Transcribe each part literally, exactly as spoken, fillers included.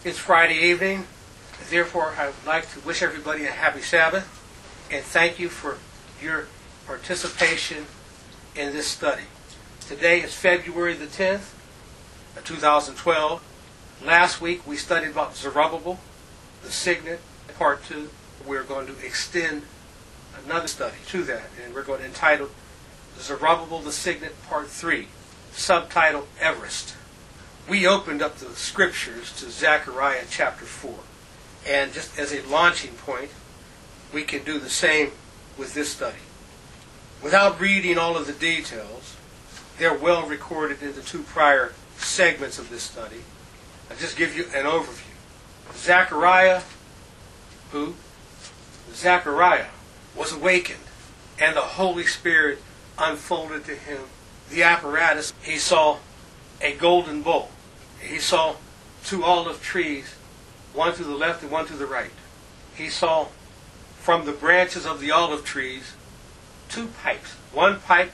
It's Friday evening, therefore I would like to wish everybody a happy Sabbath and thank you for your participation in this study. Today is February the tenth, two thousand twelve. Last week we studied about Zerubbabel, the signet, part two. We're going to extend another study to that, and we're going to entitle Zerubbabel the signet, part three, subtitle Everest. We opened up the scriptures to Zechariah chapter four. And just as a launching point, we can do the same with this study. Without reading all of the details, they're well recorded in the two prior segments of this study. I'll just give you an overview. Zechariah, who? Zechariah was awakened, and the Holy Spirit unfolded to him the apparatus. He saw a golden bowl. He saw two olive trees, one to the left and one to the right. He saw from the branches of the olive trees two pipes. One pipe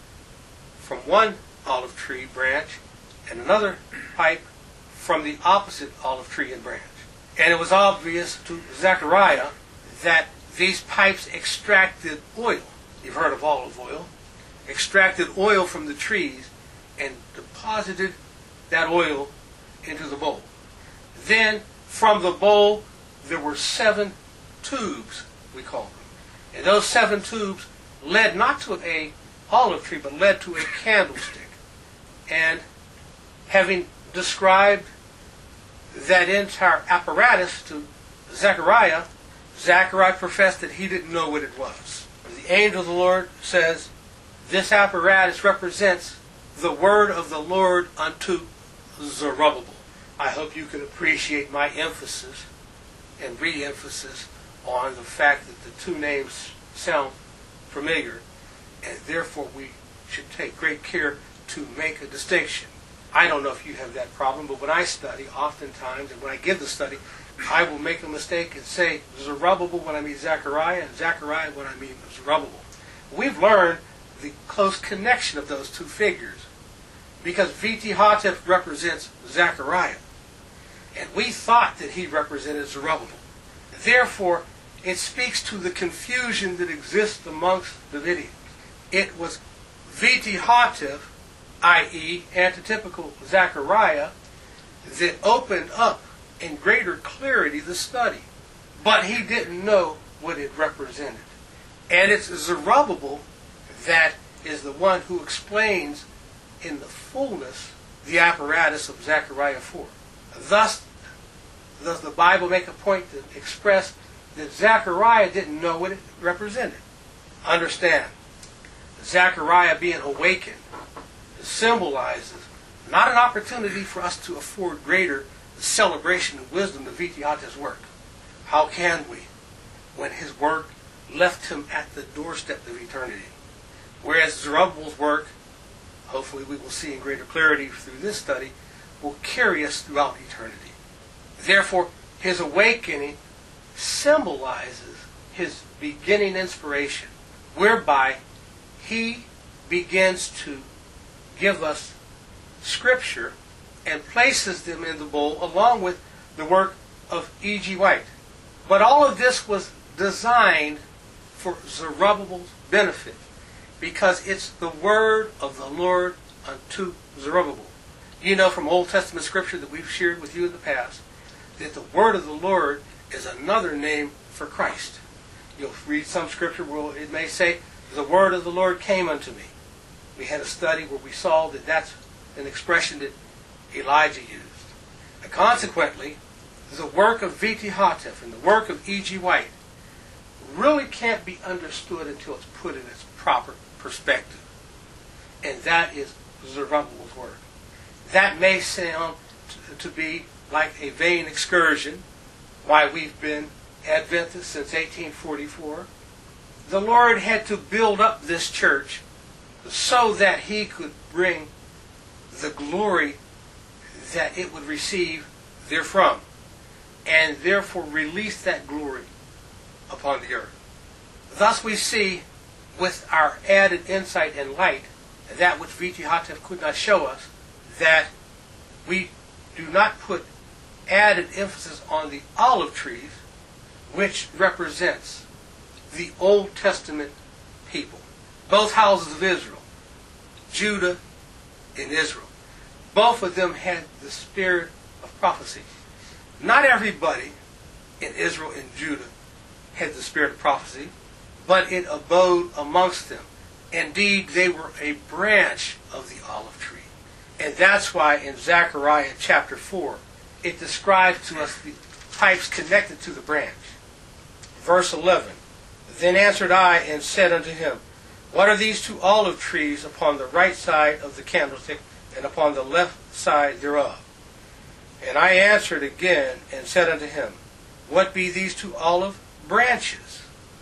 from one olive tree branch and another pipe from the opposite olive tree and branch. And it was obvious to Zechariah that these pipes extracted oil. You've heard of olive oil. Extracted oil from the trees and deposited that oil into the bowl. Then from the bowl there were seven tubes, we call them. And those seven tubes led not to a olive tree, but led to a candlestick. And having described that entire apparatus to Zechariah, Zechariah professed that he didn't know what it was. The angel of the Lord says, this apparatus represents the word of the Lord unto Zerubbabel. I hope you can appreciate my emphasis and re-emphasis on the fact that the two names sound familiar, and therefore we should take great care to make a distinction. I don't know if you have that problem, but when I study, oftentimes, and when I give the study, I will make a mistake and say Zerubbabel when I mean Zechariah, and Zechariah when I mean Zerubbabel. We've learned the close connection of those two figures, because Viti-Hatef represents Zechariah, and we thought that he represented Zerubbabel. Therefore, it speaks to the confusion that exists amongst Davidians. It was Viti-Hatef, that is, antitypical Zechariah, that opened up in greater clarity the study. But he didn't know what it represented. And it's Zerubbabel that is the one who explains in the fullness the apparatus of Zechariah four. Thus, does the Bible make a point to express that Zechariah didn't know what it represented. Understand, Zechariah being awakened symbolizes not an opportunity for us to afford greater celebration and wisdom to Viti-Hatef's work. How can we, when his work left him at the doorstep of eternity? Whereas Zerubbabel's work, hopefully we will see in greater clarity through this study, will carry us throughout eternity. Therefore, his awakening symbolizes his beginning inspiration, whereby he begins to give us Scripture and places them in the bowl along with the work of E G White. But all of this was designed for Zerubbabel's benefit, because it's the word of the Lord unto Zerubbabel. You know from Old Testament Scripture that we've shared with you in the past that the word of the Lord is another name for Christ. You'll read some Scripture where it may say, the word of the Lord came unto me. We had a study where we saw that that's an expression that Elijah used. And consequently, the work of Viti-Hatef and the work of E G White really can't be understood until it's put in its proper perspective. And that is Zerubbabel's work. That may sound to, to be like a vain excursion, why we've been Adventists since eighteen forty-four. The Lord had to build up this church so that he could bring the glory that it would receive therefrom, and therefore release that glory upon the earth. Thus we see, with our added insight and light, that which Viti-Hatef could not show us, that we do not put added emphasis on the olive trees, which represents the Old Testament people. Both houses of Israel, Judah and Israel, both of them had the spirit of prophecy. Not everybody in Israel and Judah had the spirit of prophecy, but it abode amongst them. Indeed, they were a branch of the olive tree. And that's why in Zechariah chapter four, it describes to us the pipes connected to the branch. Verse eleven, Then answered I and said unto him, What are these two olive trees upon the right side of the candlestick, and upon the left side thereof? And I answered again and said unto him, What be these two olive branches,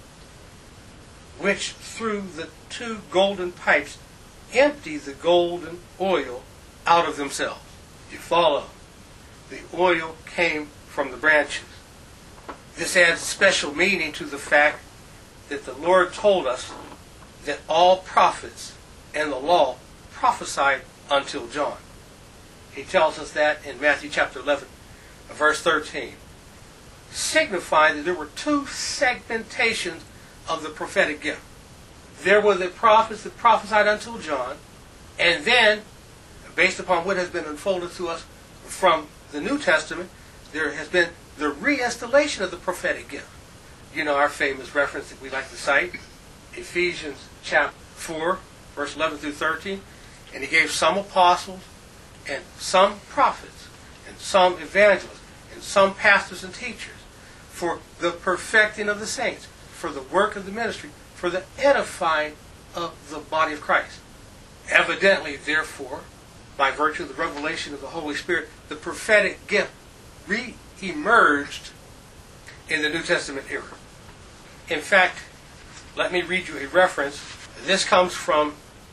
which through the two golden pipes empty the golden oil out of themselves? You follow? The oil came from the branches. This adds special meaning to the fact that the Lord told us that all prophets and the law prophesied until John. He tells us that in Matthew chapter eleven, verse thirteen, signifying that there were two segmentations of the prophetic gift. There were the prophets that prophesied until John, and then, based upon what has been unfolded to us from the New Testament, there has been the reinstallation of the prophetic gift. You know our famous reference that we like to cite, Ephesians chapter four, verse eleven through thirteen, and he gave some apostles, and some prophets, and some evangelists, and some pastors and teachers, for the perfecting of the saints, for the work of the ministry, for the edifying of the body of Christ. Evidently, therefore, by virtue of the revelation of the Holy Spirit, the prophetic gift re-emerged in the New Testament era. In fact, let me read you a reference. This comes from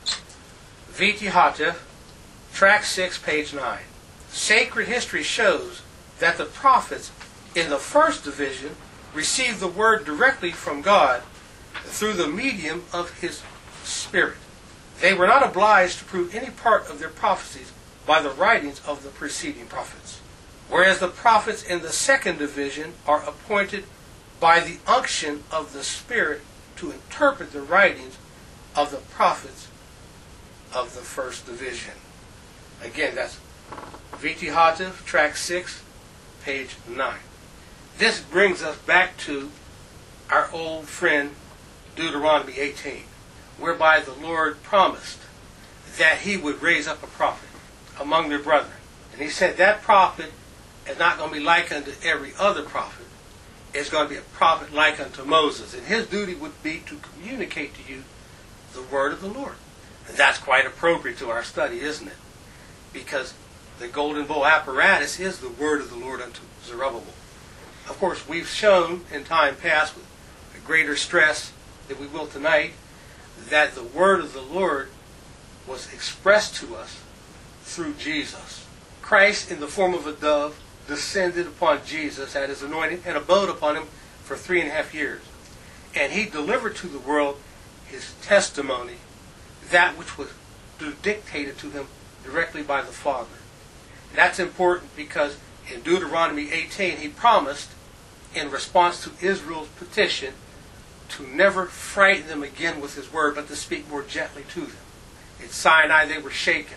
Viti Hatev, track six, page nine. Sacred history shows that the prophets in the first division received the word directly from God through the medium of His Spirit. They were not obliged to prove any part of their prophecies by the writings of the preceding prophets. Whereas the prophets in the second division are appointed by the unction of the Spirit to interpret the writings of the prophets of the first division. Again, that's Viti Hatev, track six, page nine. This brings us back to our old friend Deuteronomy eighteen, whereby the Lord promised that He would raise up a prophet among their brethren. And He said that prophet is not going to be like unto every other prophet. It's going to be a prophet like unto Moses. And his duty would be to communicate to you the word of the Lord. And that's quite appropriate to our study, isn't it? Because the golden bowl apparatus is the word of the Lord unto Zerubbabel. Of course, we've shown in time past with greater stress than we will tonight that the word of the Lord was expressed to us through Jesus. Christ, in the form of a dove, descended upon Jesus at His anointing and abode upon Him for three and a half years. And He delivered to the world His testimony, that which was dictated to Him directly by the Father. And that's important because in Deuteronomy eighteen, He promised, in response to Israel's petition, to never frighten them again with His word, but to speak more gently to them. At Sinai, they were shaken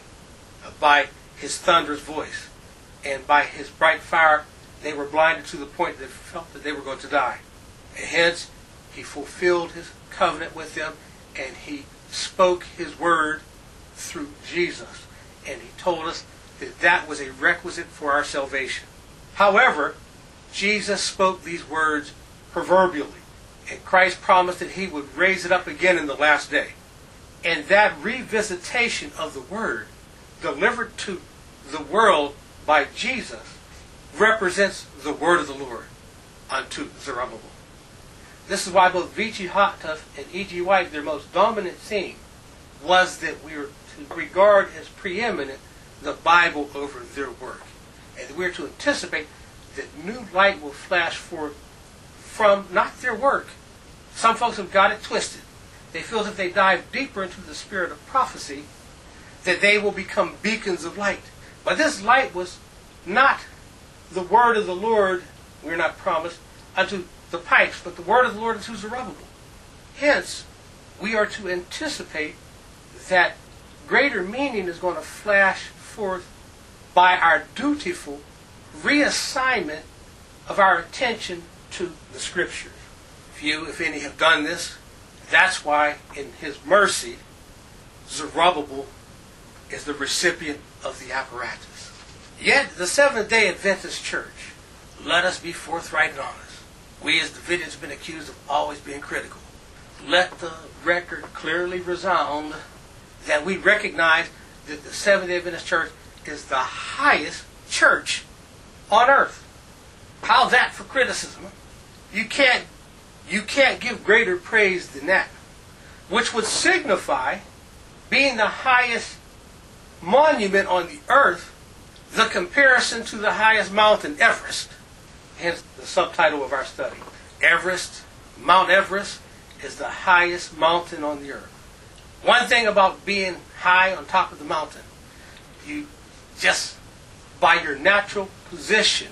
by His thunderous voice, and by His bright fire, they were blinded to the point that they felt that they were going to die. And hence, He fulfilled His covenant with them, and He spoke His word through Jesus. And He told us that that was a requisite for our salvation. However, Jesus spoke these words proverbially, and Christ promised that He would raise it up again in the last day. And that revisitation of the word delivered to the world by Jesus represents the word of the Lord unto Zerubbabel. This is why both Viti Hatev and E G White, their most dominant theme was that we are to regard as preeminent the Bible over their work. And we're to anticipate that new light will flash forth from not their work. Some folks have got it twisted. They feel that if they dive deeper into the spirit of prophecy, that they will become beacons of light. But this light was not the word of the Lord, we're not promised, unto the pipes, but the word of the Lord unto Zerubbabel. Hence, we are to anticipate that greater meaning is going to flash forth by our dutiful reassignment of our attention to the Scriptures. Few, if any, have done this. That's why, in His mercy, Zerubbabel is the recipient of the apparatus. Yet, the Seventh-day Adventist Church, let us be forthright and honest. We as Davidians have been accused of always being critical. Let the record clearly resound that we recognize that the Seventh-day Adventist Church is the highest church on earth. How's that for criticism? You can't, you can't give greater praise than that, which would signify being the highest monument on the earth, the comparison to the highest mountain, Everest. Hence the subtitle of our study. Everest, Mount Everest, is the highest mountain on the earth. One thing about being high on top of the mountain, you just, by your natural position,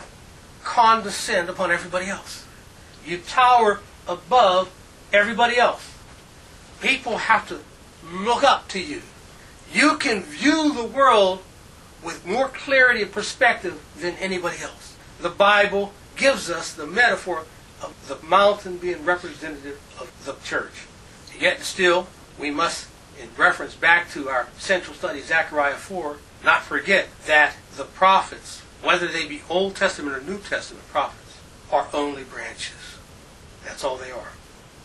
condescend upon everybody else. You tower above everybody else. People have to look up to you. You can view the world with more clarity and perspective than anybody else. The Bible gives us the metaphor of the mountain being representative of the church. Yet still, we must, in reference back to our central study, Zechariah four, not forget that the prophets, whether they be Old Testament or New Testament prophets, are only branches. That's all they are.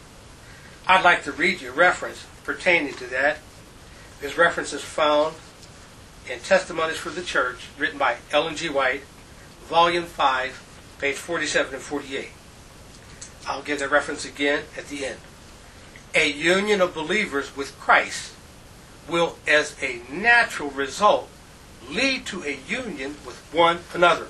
I'd like to read you a reference pertaining to that. This reference is found in Testimonies for the Church, written by Ellen G. White, Volume five, page forty-seven and forty-eight. I'll give that reference again at the end. A union of believers with Christ will, as a natural result, lead to a union with one another,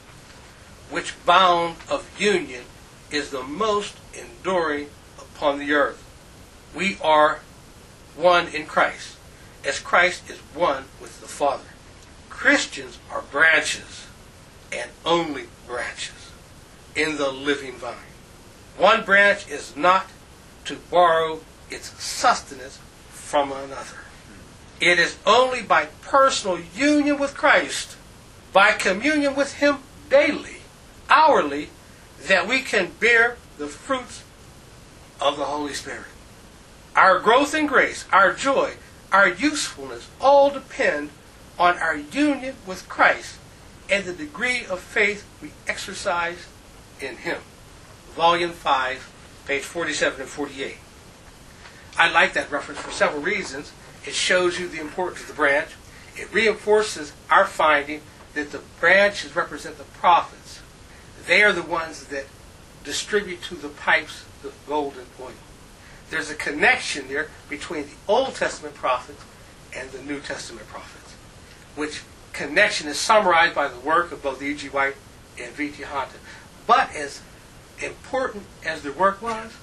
which bond of union is the most enduring upon the earth. We are one in Christ, as Christ is one with the Father. Christians are branches, and only branches, in the living vine. One branch is not to borrow its sustenance from another. It is only by personal union with Christ, by communion with Him daily, hourly, that we can bear the fruits of the Holy Spirit. Our growth in grace, our joy, our usefulness all depend on our union with Christ and the degree of faith we exercise in Him. Volume five, page forty-seven and forty-eight. I like that reference for several reasons. It shows you the importance of the branch. It reinforces our finding that the branches represent the prophets. They are the ones that distribute to the pipes the golden oil. There's a connection there between the Old Testament prophets and the New Testament prophets, which connection is summarized by the work of both E G. White and V T Houghton. But as important as their work was,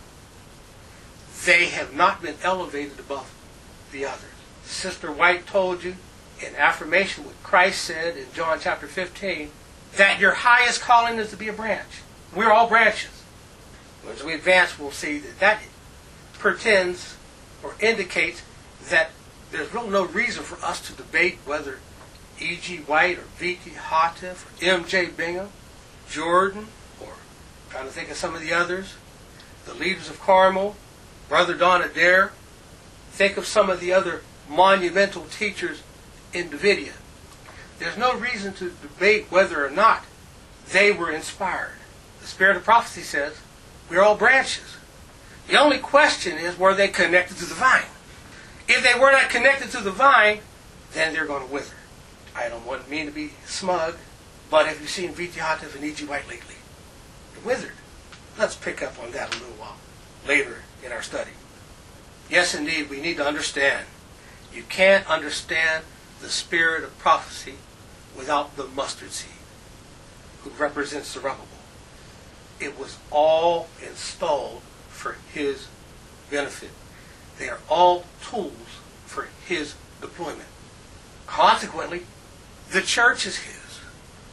they have not been elevated above the others. Sister White told you in affirmation what Christ said in John chapter fifteen, that your highest calling is to be a branch. We're all branches. As we advance, we'll see that that pretends or indicates that there's really no reason for us to debate whether E G. White or V T. Houghton or M J. Bingham, Jordan, or I'm trying to think of some of the others, the leaders of Carmel, Brother Don Adair. Think of some of the other monumental teachers in Davidia. There's no reason to debate whether or not they were inspired. The Spirit of Prophecy says we're all branches. The only question is, were they connected to the vine? If they were not connected to the vine, then they're going to wither. I don't want me to be smug, but have you seen V T. Houghton and E G. White lately? They're withered. Let's pick up on that a little while later in our study. Yes, indeed, we need to understand. You can't understand the spirit of prophecy without the mustard seed, who represents Zerubbabel. It was all installed for his benefit. They are all tools for his deployment. Consequently, the church is his.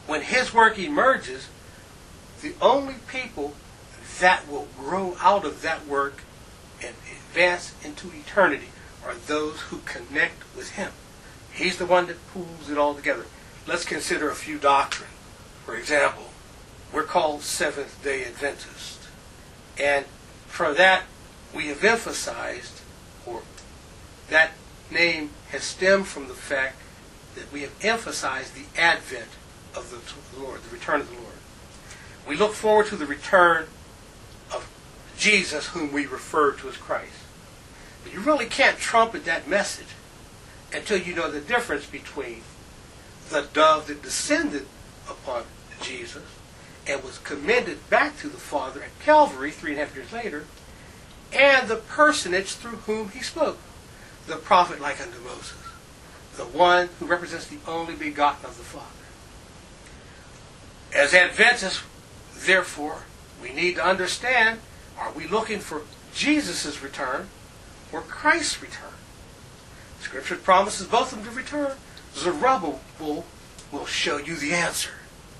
when his work emerges, the only people that will grow out of that work and advance into eternity are those who connect with him. He's the one that pulls it all together. Let's consider a few doctrines. For example, we're called Seventh-day Adventists. And for that, we have emphasized, or that name has stemmed from the fact that we have emphasized the advent of the Lord, the return of the Lord. We look forward to the return of Jesus, whom we refer to as Christ. But you really can't trumpet that message until you know the difference between the dove that descended upon Jesus and was commended back to the Father at Calvary three and a half years later, and the personage through whom he spoke, the prophet like unto Moses, the one who represents the only begotten of the Father. As Adventists, therefore, we need to understand, are we looking for Jesus' return or Christ's return? Scripture promises both of them to return. Zerubbabel will show you the answer.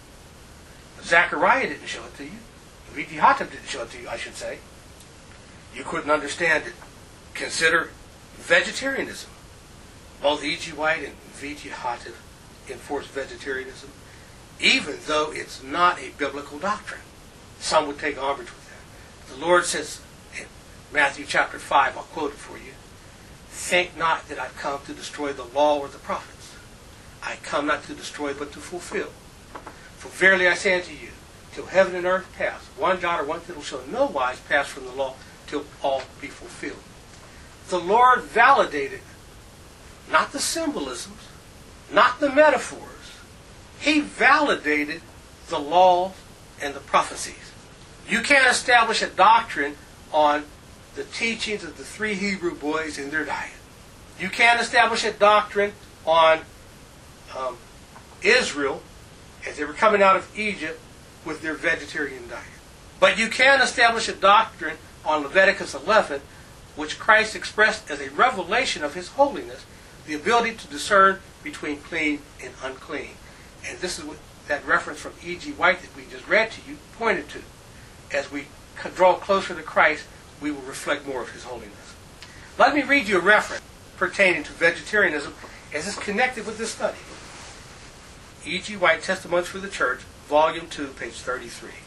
Zechariah didn't show it to you. Vitihatim didn't show it to you, I should say. You couldn't understand it. Consider vegetarianism. Both E G White and Vitihatim enforce vegetarianism, even though it's not a biblical doctrine. Some would take umbrage with that. The Lord says in Matthew chapter five, I'll quote it for you, "Think not that I've come to destroy the law or the prophets. I come not to destroy, but to fulfill. For verily I say unto you, till heaven and earth pass, one jot or one tittle shall no wise pass from the law, till all be fulfilled." The Lord validated not the symbolisms, not the metaphors. He validated the laws and the prophecies. You can't establish a doctrine on the teachings of the three Hebrew boys in their diet. You can't establish a doctrine on um, Israel as they were coming out of Egypt with their vegetarian diet. But you can establish a doctrine on Leviticus eleven, which Christ expressed as a revelation of his holiness, the ability to discern between clean and unclean. And this is what that reference from E G White that we just read to you pointed to. As we draw closer to Christ, we will reflect more of his holiness. Let me read you a reference pertaining to vegetarianism as it's connected with this study. E G White, Testimonies for the Church, Volume two, page thirty-three.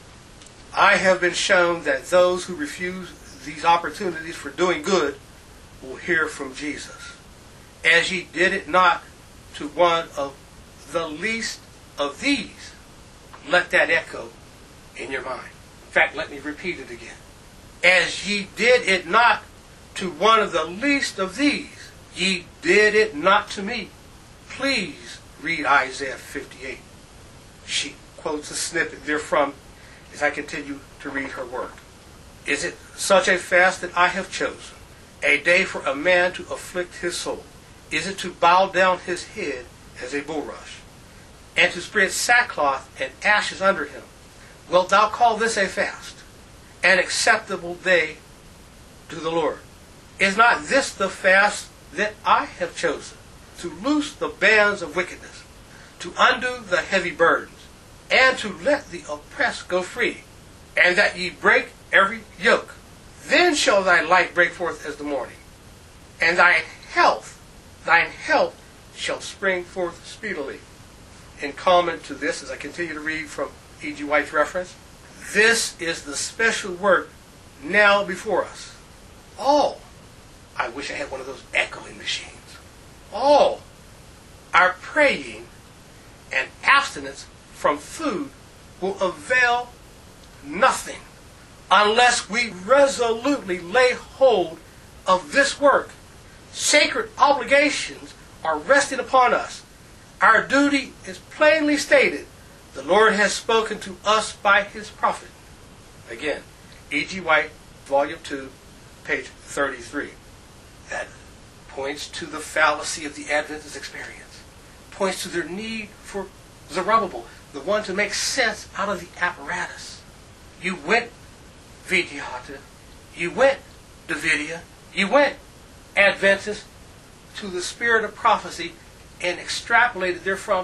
"I have been shown that those who refuse these opportunities for doing good will hear from Jesus. As ye did it not to one of the least of these," let that echo in your mind. In fact, let me repeat it again. "As ye did it not to one of the least of these, ye did it not to me." Please read Isaiah fifty-eight. She quotes a snippet therefrom as I continue to read her work. "Is it such a fast that I have chosen, a day for a man to afflict his soul? Is it to bow down his head as a bulrush, and to spread sackcloth and ashes under him? Wilt thou call this a fast, an acceptable day to the Lord? Is not this the fast that I have chosen, to loose the bands of wickedness, to undo the heavy burdens, and to let the oppressed go free, and that ye break every yoke? Then shall thy light break forth as the morning, and thine health, thine health shall spring forth speedily." In comment to this, as I continue to read from E G White's reference, "This is the special work now before us. All," I wish I had one of those echoing machines, "all our praying and abstinence from food will avail nothing unless we resolutely lay hold of this work. Sacred obligations are resting upon us. Our duty is plainly stated. The Lord has spoken to us by his prophet." Again, E G White, Volume two, page thirty-three. That points to the fallacy of the Adventist experience. Points to their need for Zerubbabel, the one to make sense out of the apparatus. You went, Vitihatim, you went, Davidia, you went, Adventist, to the spirit of prophecy and extrapolated therefrom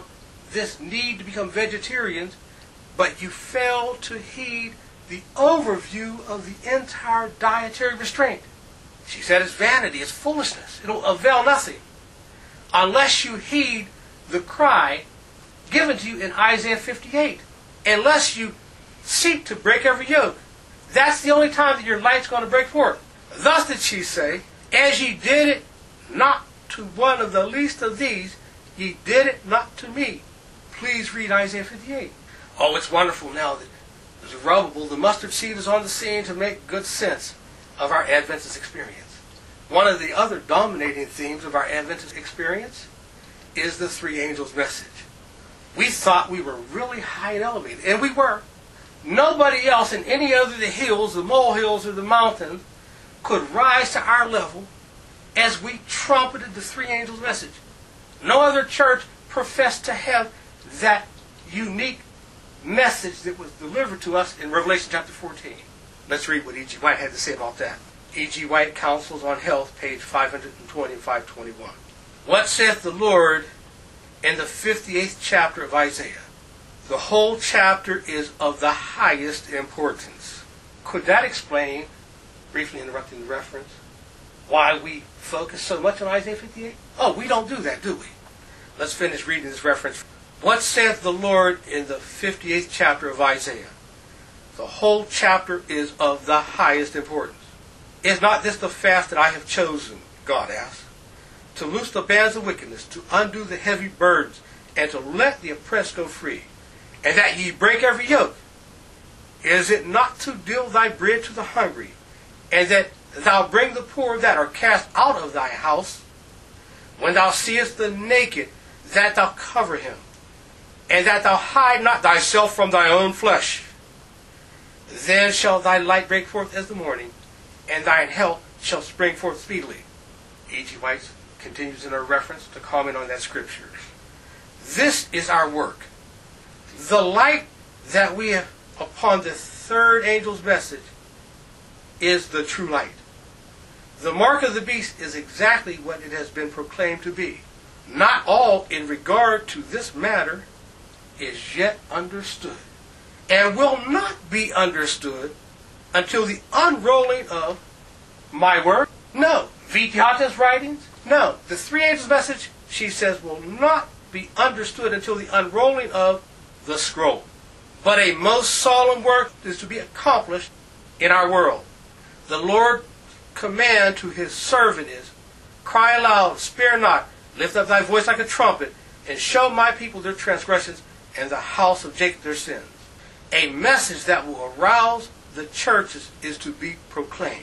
this need to become vegetarians, but you fail to heed the overview of the entire dietary restraint. She said it's vanity, it's foolishness. It'll avail nothing unless you heed the cry given to you in Isaiah fifty-eight. Unless you seek to break every yoke. That's the only time that your light's going to break forth. Thus did she say, as ye did it not to one of the least of these, ye did it not to me. Please read Isaiah fifty-eight. Oh, it's wonderful now that Zerubbabel, the mustard seed, is on the scene to make good sense of our Adventist experience. One of the other dominating themes of our Adventist experience is the three angels' message. We thought we were really high and elevated, and we were. Nobody else in any other of the hills, the molehills, or the mountains could rise to our level as we trumpeted the three angels' message. No other church professed to have that unique message that was delivered to us in Revelation chapter fourteen. Let's read what E G White had to say about that. E G White, Counsels on Health, page five twenty and five twenty-one. What saith the Lord in the fifty-eighth chapter of Isaiah? The whole chapter is of the highest importance. Could that explain, briefly interrupting the reference, why we focus so much on Isaiah fifty-eight? Oh, we don't do that, do we? Let's finish reading this reference. What saith the Lord in the fifty-eighth chapter of Isaiah? The whole chapter is of the highest importance. Is not this the fast that I have chosen, God asks, to loose the bands of wickedness, to undo the heavy burdens, and to let the oppressed go free, and that ye break every yoke? Is it not to deal thy bread to the hungry, and that thou bring the poor that are cast out of thy house? When thou seest the naked, that thou cover him, and that thou hide not thyself from thy own flesh. Then shall thy light break forth as the morning, and thine health shall spring forth speedily. E G White continues in a reference to comment on that scripture. This is our work. The light that we have upon the third angel's message is the true light. The mark of the beast is exactly what it has been proclaimed to be. Not all in regard to this matter is yet understood, and will not be understood until the unrolling of my word? No. Vitiata's writings? No. The three angels' message, she says, will not be understood until the unrolling of the scroll. But a most solemn work is to be accomplished in our world. The Lord's command to his servant is, cry aloud, spare not, lift up thy voice like a trumpet, and show my people their transgressions, and the house of Jacob their sins. A message that will arouse the churches is to be proclaimed.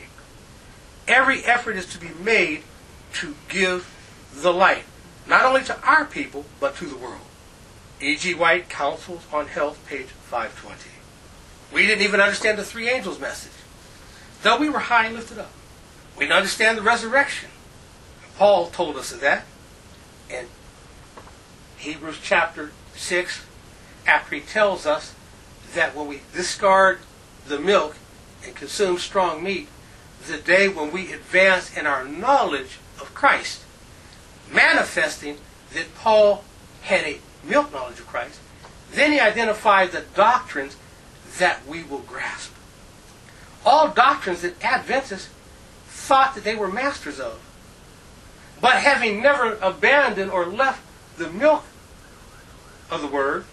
Every effort is to be made to give the light, not only to our people, but to the world. E G White, Counsels on Health, page five twenty. We didn't even understand the three angels' message, though we were high and lifted up. We didn't understand the resurrection. Paul told us of that in Hebrews chapter six, after he tells us that when we discard the milk and consume strong meat, the day when we advance in our knowledge of Christ, manifesting that Paul had a milk knowledge of Christ, then he identified the doctrines that we will grasp. All doctrines that Adventists thought that they were masters of. But having never abandoned or left the milk of the Word,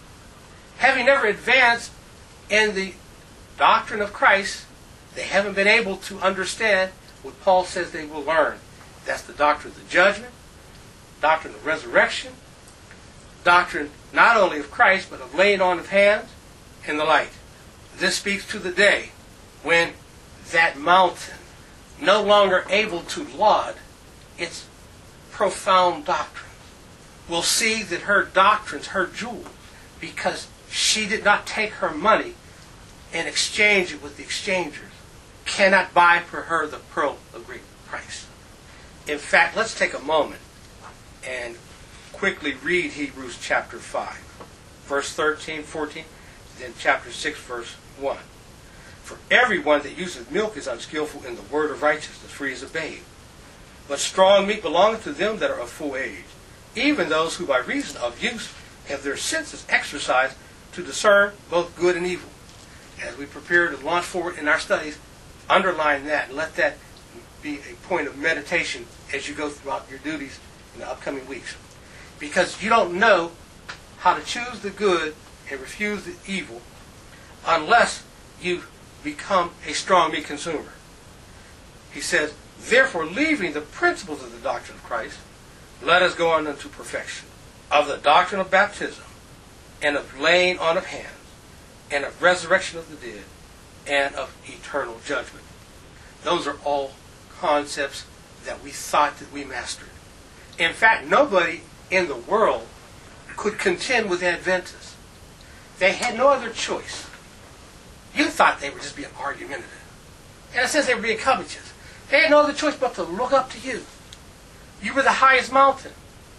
having never advanced in the doctrine of Christ, they haven't been able to understand what Paul says they will learn. That's the doctrine of the judgment, doctrine of resurrection, doctrine not only of Christ, but of laying on of hands and the like. This speaks to the day when that mountain, no longer able to laud its profound doctrines, will see that her doctrines, her jewels, because she did not take her money and exchange it with the exchangers, cannot buy for her the pearl of great price. In fact, let's take a moment and quickly read Hebrews chapter five, verse thirteen, fourteen, then chapter six, verse one. For everyone that uses milk is unskillful in the word of righteousness, for he is a babe. But strong meat belongeth to them that are of full age, even those who by reason of use have their senses exercised to discern both good and evil. As we prepare to launch forward in our studies, underline that and let that be a point of meditation as you go throughout your duties in the upcoming weeks. Because you don't know how to choose the good and refuse the evil unless you become a strong meat consumer. He says, therefore, leaving the principles of the doctrine of Christ, let us go on unto perfection, of the doctrine of baptism, and of laying on of hands, and of resurrection of the dead, and of eternal judgment. Those are all concepts that we thought that we mastered. In fact, nobody in the world could contend with Adventists. They had no other choice. You thought they were just being argumentative. And it says they were being covetous. They had no other choice but to look up to you. You were the highest mountain.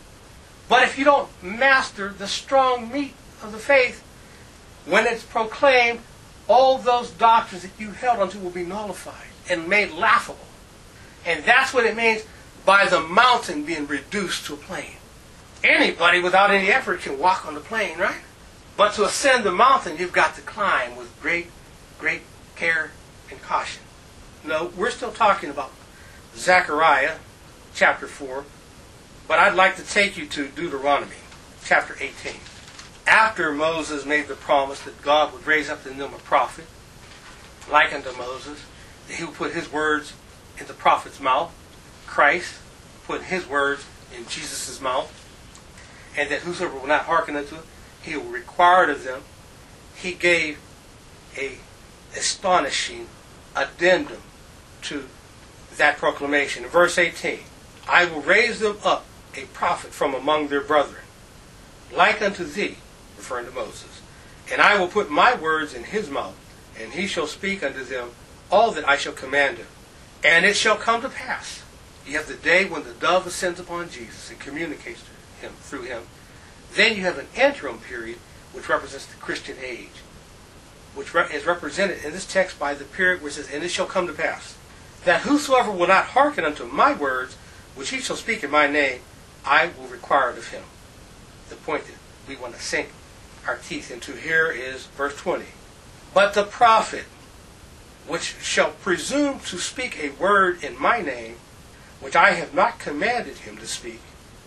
But if you don't master the strong meat of the faith, when it's proclaimed, all those doctrines that you held onto will be nullified and made laughable. And that's what it means by the mountain being reduced to a plain. Anybody without any effort can walk on the plain, right? But to ascend the mountain, you've got to climb with great, great care and caution. No, we're still talking about Zechariah chapter four, but I'd like to take you to Deuteronomy chapter eighteen. After Moses made the promise that God would raise up in them a prophet, like unto Moses, that he would put his words in the prophet's mouth, Christ put his words in Jesus' mouth, and that whosoever will not hearken unto it, he will require it of them. He gave a astonishing addendum to that proclamation. In verse eighteen, I will raise them up a prophet from among their brethren, like unto thee, referring to Moses, and I will put my words in his mouth, and he shall speak unto them all that I shall command him. And it shall come to pass, you have the day when the dove ascends upon Jesus and communicates to him through him. Then you have an interim period which represents the Christian age, which re- is represented in this text by the period where it says, and it shall come to pass, that whosoever will not hearken unto my words, which he shall speak in my name, I will require it of him. The point that we want to sink our teeth into here is verse twenty. But the prophet, which shall presume to speak a word in my name, which I have not commanded him to speak,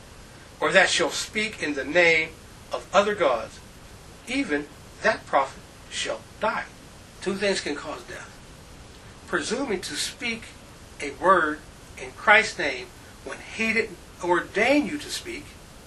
or that shall speak in the name of other gods, even that prophet shall die. Two things can cause death. Presuming to speak a word in Christ's name when he didn't ordain you to speak,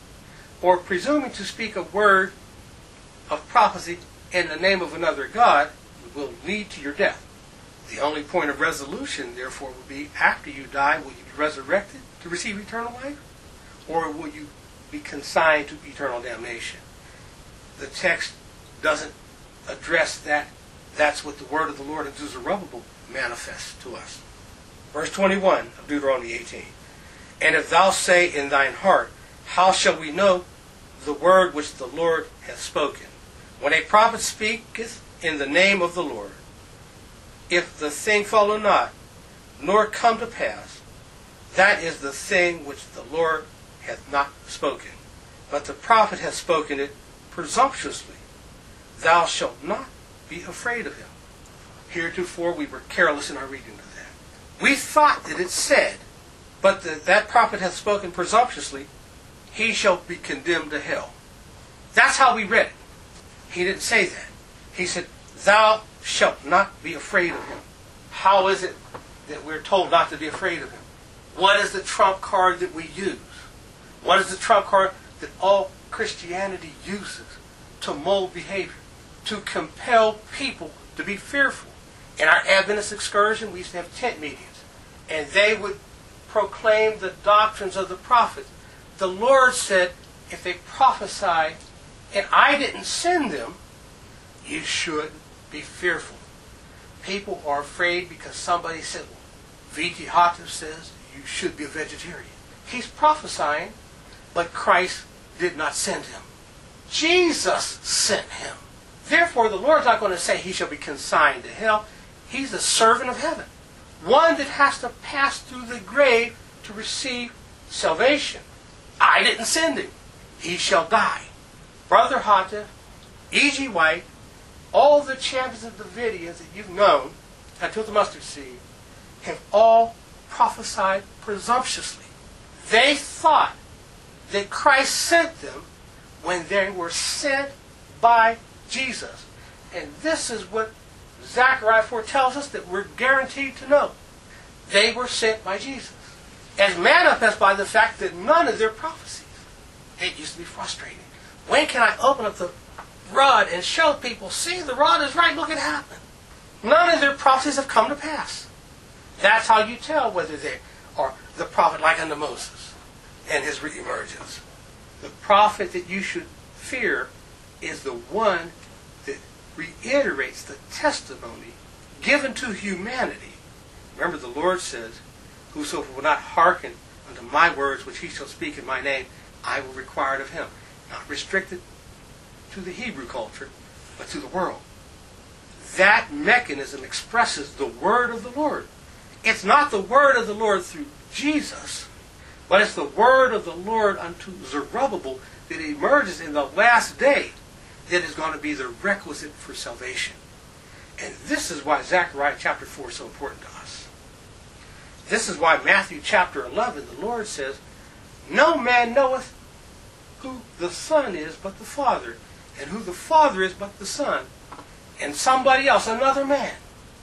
or presuming to speak a word of prophecy in the name of another God will lead to your death. The only point of resolution, therefore, will be after you die, will you be resurrected to receive eternal life? Or will you be consigned to eternal damnation? The text doesn't address that. That's what the word of the Lord in Zerubbabel manifests to us. Verse twenty-one of Deuteronomy eighteen. And if thou say in thine heart, how shall we know the word which the Lord hath spoken? When a prophet speaketh in the name of the Lord, if the thing follow not, nor come to pass, that is the thing which the Lord hath not spoken. But the prophet hath spoken it presumptuously. Thou shalt not be afraid of him. Heretofore we were careless in our reading of that. We thought that it said, but that that prophet hath spoken presumptuously, he shall be condemned to hell. That's how we read it. He didn't say that. He said, thou shalt not be afraid of him. How is it that we're told not to be afraid of him? What is the trump card that we use? What is the trump card that all Christianity uses to mold behavior, to compel people to be fearful? In our Adventist excursion, we used to have tent meetings, and they would proclaim the doctrines of the prophets. The Lord said, if they prophesy and I didn't send them, you should be fearful. People are afraid because somebody said, well, V T Houghton says you should be a vegetarian. He's prophesying, but Christ did not send him. Jesus sent him. Therefore, the Lord's not going to say he shall be consigned to hell. He's the servant of heaven. One that has to pass through the grave to receive salvation. I didn't send him. He shall die. Brother Hatta, E G. White, all the champions of Davidians that you've known until the mustard seed have all prophesied presumptuously. They thought that Christ sent them when they were sent by Jesus. And this is what Zechariah four tells us that we're guaranteed to know. They were sent by Jesus. As manifest by the fact that none of their prophecies, it used to be frustrating. When can I open up the rod and show people, see, the rod is right, look, it happened. None of their prophecies have come to pass. That's how you tell whether they are the prophet like unto Moses and his reemergence. The prophet that you should fear is the one that reiterates the testimony given to humanity. Remember, the Lord says, whosoever will not hearken unto my words which he shall speak in my name, I will require it of him. Not restricted to the Hebrew culture, but to the world. That mechanism expresses the word of the Lord. It's not the word of the Lord through Jesus, but it's the word of the Lord unto Zerubbabel that emerges in the last day that is going to be the requisite for salvation. And this is why Zechariah chapter four is so important to us. This is why Matthew chapter eleven, the Lord says, no man knoweth who the Son is but the Father, and who the Father is but the Son, and somebody else, another man,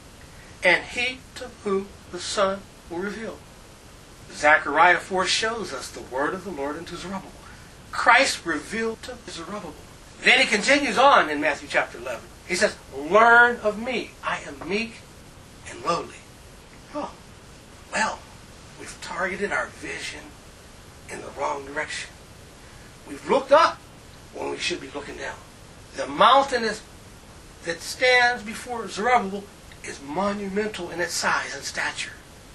and he to whom the Son will reveal. Zechariah four shows us the word of the Lord unto Zerubbabel. Christ revealed to Zerubbabel. Then he continues on in Matthew chapter eleven. He says, learn of me. I am meek and lowly. Oh, well, we've targeted our vision in the wrong direction. We've looked up when we should be looking down. The mountain is, that stands before Zerubbabel is monumental in its size and stature.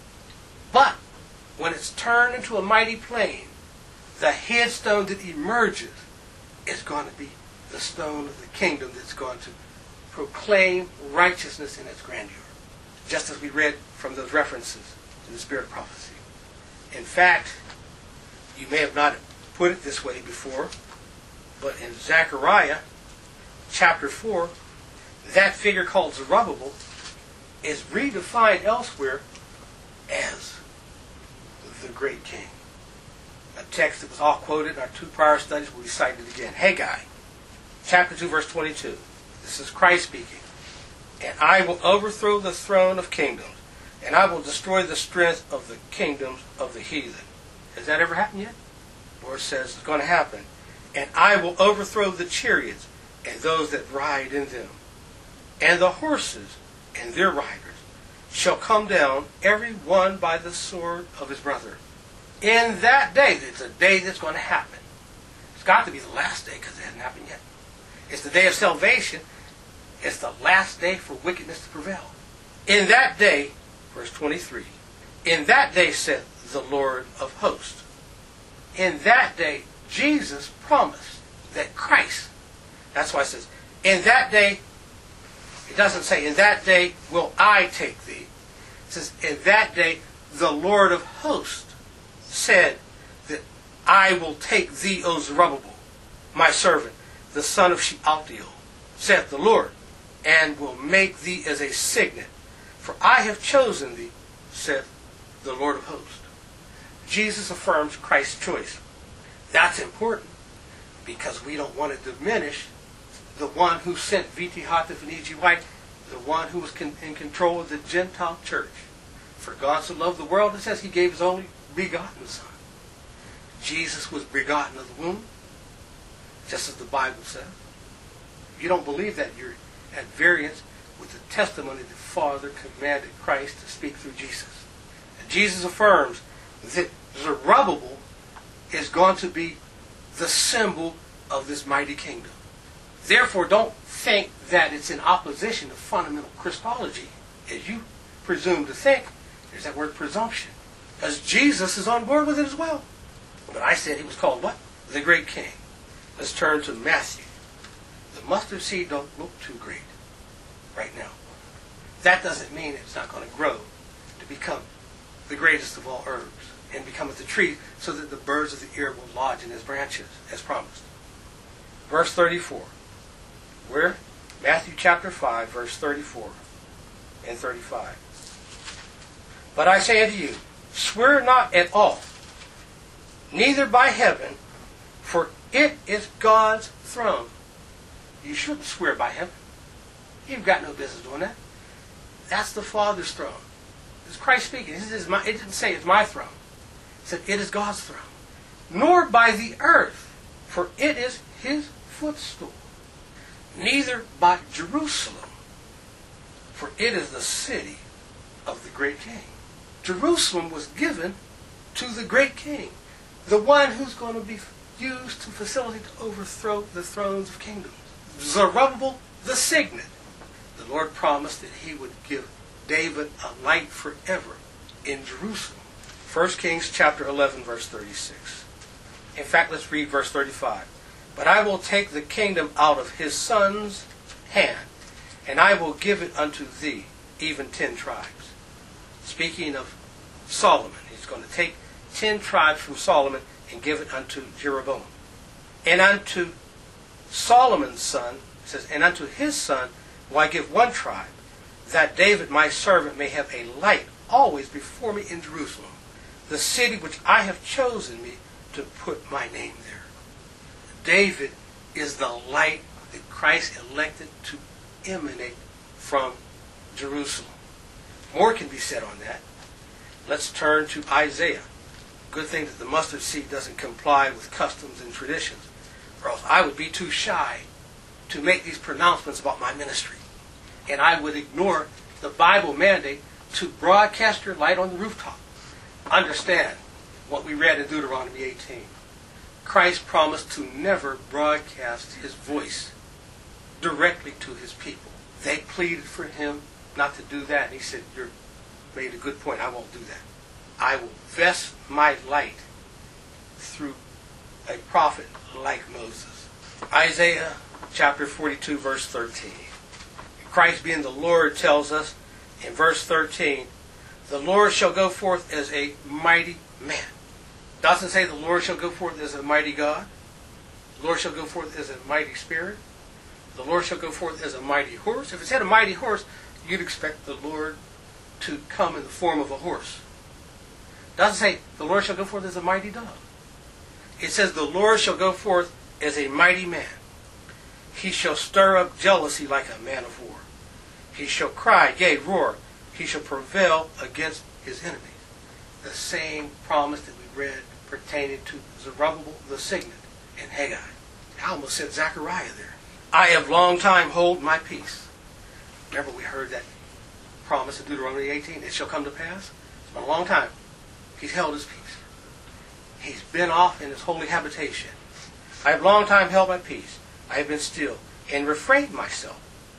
But when it's turned into a mighty plain, the headstone that emerges is going to be the stone of the kingdom that's going to proclaim righteousness in its grandeur. Just as we read from those references to the spirit of prophecy. In fact, you may have not put it this way before, but in Zechariah chapter four, that figure called Zerubbabel is redefined elsewhere as the great king. A text that was all quoted in our two prior studies will be cited again. Haggai, chapter two, verse twenty-two. This is Christ speaking. And I will overthrow the throne of kingdoms, and I will destroy the strength of the kingdoms of the heathen. Has that ever happened yet? The Lord says it's going to happen. And I will overthrow the chariots and those that ride in them. And the horses and their riders shall come down, every one by the sword of his brother. In that day, it's a day that's going to happen. It's got to be the last day because it hasn't happened yet. It's the day of salvation. It's the last day for wickedness to prevail. In that day, verse twenty-three, in that day saith the Lord of hosts. In that day, Jesus promised that Christ, that's why it says, in that day, it doesn't say, in that day will I take thee. It says, in that day, the Lord of hosts said that I will take thee, O Zerubbabel, my servant, the son of Shealtiel, saith the Lord, and will make thee as a signet. For I have chosen thee, saith the Lord of hosts. Jesus affirms Christ's choice. That's important because we don't want to diminish the one who sent V T Houghton and E G. White, the one who was con- in control of the Gentile church. For God so loved the world, it says he gave his only begotten Son. Jesus was begotten of the womb, just as the Bible says. If you don't believe that, you're at variance with the testimony the Father commanded Christ to speak through Jesus. And Jesus affirms that Zerubbabel is going to be the symbol of this mighty kingdom. Therefore, don't think that it's in opposition to fundamental Christology, as you presume to think. There's that word presumption. Because Jesus is on board with it as well. But I said he was called what? The great king. Let's turn to Matthew. The mustard seed don't look too great right now. That doesn't mean it's not going to grow to become the greatest of all herbs and becometh a tree so that the birds of the air will lodge in his branches, as promised. verse thirty-four. Where? Matthew chapter five, verse thirty-four and thirty-five. But I say unto you, swear not at all, neither by heaven, for it is God's throne. You shouldn't swear by heaven. You've got no business doing that. That's the Father's throne. It's Christ speaking. This is my, it didn't say it's my throne. It said it is God's throne. Nor by the earth, for it is his footstool. Neither by Jerusalem, for it is the city of the great king. Jerusalem was given to the great king, the one who's going to be used to facilitate to overthrow the thrones of kingdoms. Zerubbabel the signet. The Lord promised that he would give David a light forever in Jerusalem. First Kings chapter eleven, verse thirty-six. In fact, let's read verse thirty-five. But I will take the kingdom out of his son's hand, and I will give it unto thee, even ten tribes. Speaking of Solomon, he's going to take ten tribes from Solomon and give it unto Jeroboam. And unto Solomon's son, it says, and unto his son will I give one tribe, that David my servant may have a light always before me in Jerusalem, the city which I have chosen me to put my name there. David is the light that Christ elected to emanate from Jerusalem. More can be said on that. Let's turn to Isaiah. Good thing that the mustard seed doesn't comply with customs and traditions, or else I would be too shy to make these pronouncements about my ministry. And I would ignore the Bible mandate to broadcast your light on the rooftop. Understand what we read in Deuteronomy eighteen. Christ promised to never broadcast his voice directly to his people. They pleaded for him not to do that. And he said, you made a good point. I won't do that. I will vest my light through a prophet like Moses. Isaiah chapter forty-two, verse thirteen. Christ being the Lord tells us in verse thirteen, the Lord shall go forth as a mighty man. Doesn't say the Lord shall go forth as a mighty God. The Lord shall go forth as a mighty spirit. The Lord shall go forth as a mighty horse. If it said a mighty horse, you'd expect the Lord to come in the form of a horse. Doesn't say the Lord shall go forth as a mighty dove. It says the Lord shall go forth as a mighty man. He shall stir up jealousy like a man of war. He shall cry, yea, roar. He shall prevail against his enemies. The same promise that we read pertaining to Zerubbabel the signet and Haggai. I almost said Zechariah there. I have long time hold my peace. Remember we heard that promise in Deuteronomy eighteen. It shall come to pass. It's been a long time. He's held his peace. He's been off in his holy habitation. I have long time held my peace. I have been still and refrained myself.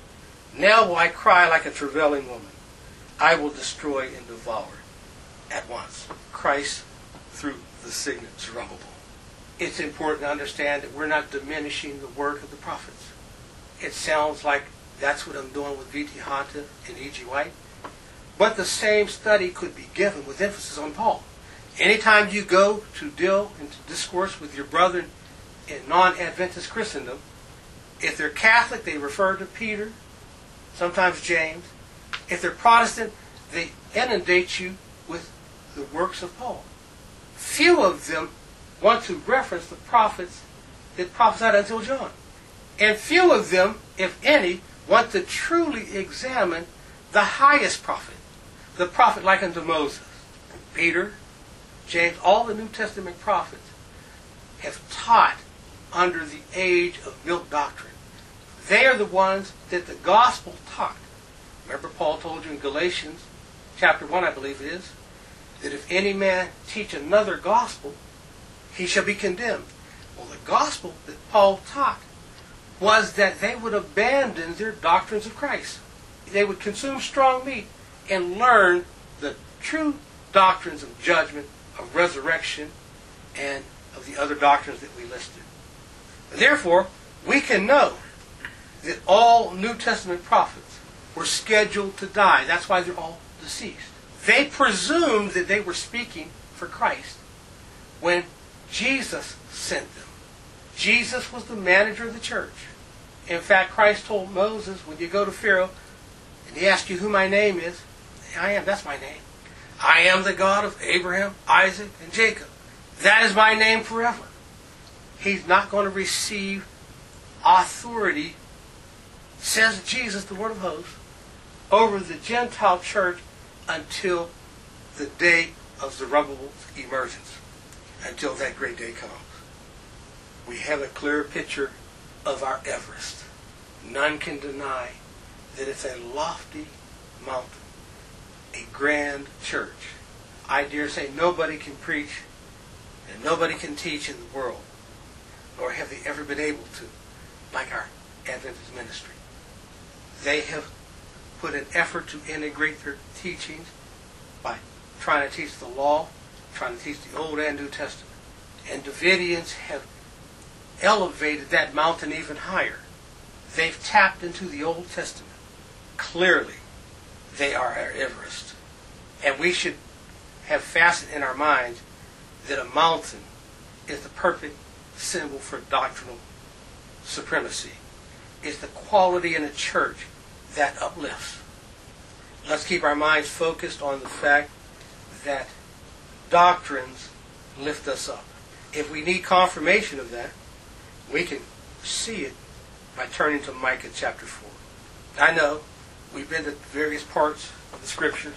Now will I cry like a travailing woman. I will destroy and devour at once. Christ through the signet Zerubbabel. It's important to understand that we're not diminishing the work of the prophets. It sounds like that's what I'm doing with V T Honta and E G White. But the same study could be given with emphasis on Paul. Anytime you go to deal and to discourse with your brethren in non-Adventist Christendom, if they're Catholic, they refer to Peter, sometimes James. If they're Protestant, they inundate you with the works of Paul. Few of them want to reference the prophets that prophesied until John. And few of them, if any, want to truly examine the highest prophet, the prophet like unto Moses. Peter, James, all the New Testament prophets have taught under the age of milk doctrine. They are the ones that the gospel taught. Remember Paul told you in Galatians chapter one, I believe it is, that if any man teach another gospel, he shall be condemned. Well, the gospel that Paul taught was that they would abandon their doctrines of Christ. They would consume strong meat and learn the true doctrines of judgment, of resurrection, and of the other doctrines that we listed. Therefore, we can know that all New Testament prophets were scheduled to die. That's why they're all deceased. They presumed that they were speaking for Christ when Jesus sent them. Jesus was the manager of the church. In fact, Christ told Moses, when you go to Pharaoh, and he asks you who my name is, I am, that's my name. I am the God of Abraham, Isaac, and Jacob. That is my name forever. He's not going to receive authority, says Jesus, the Lord of hosts, over the Gentile church until the day of Zerubbabel's emergence, until that great day comes. We have a clear picture of our Everest. None can deny that it's a lofty mountain, a grand church. I dare say nobody can preach and nobody can teach in the world, nor have they ever been able to, like our Adventist ministry. They have put an effort to integrate their teachings by trying to teach the law, trying to teach the Old and New Testament. And Davidians have elevated that mountain even higher. They've tapped into the Old Testament. Clearly, they are our Everest. And we should have fastened in our minds that a mountain is the perfect symbol for doctrinal supremacy. It's the quality in a church that uplifts. Let's keep our minds focused on the fact that doctrines lift us up. If we need confirmation of that, we can see it by turning to Micah chapter four. I know we've been to various parts of the Scriptures.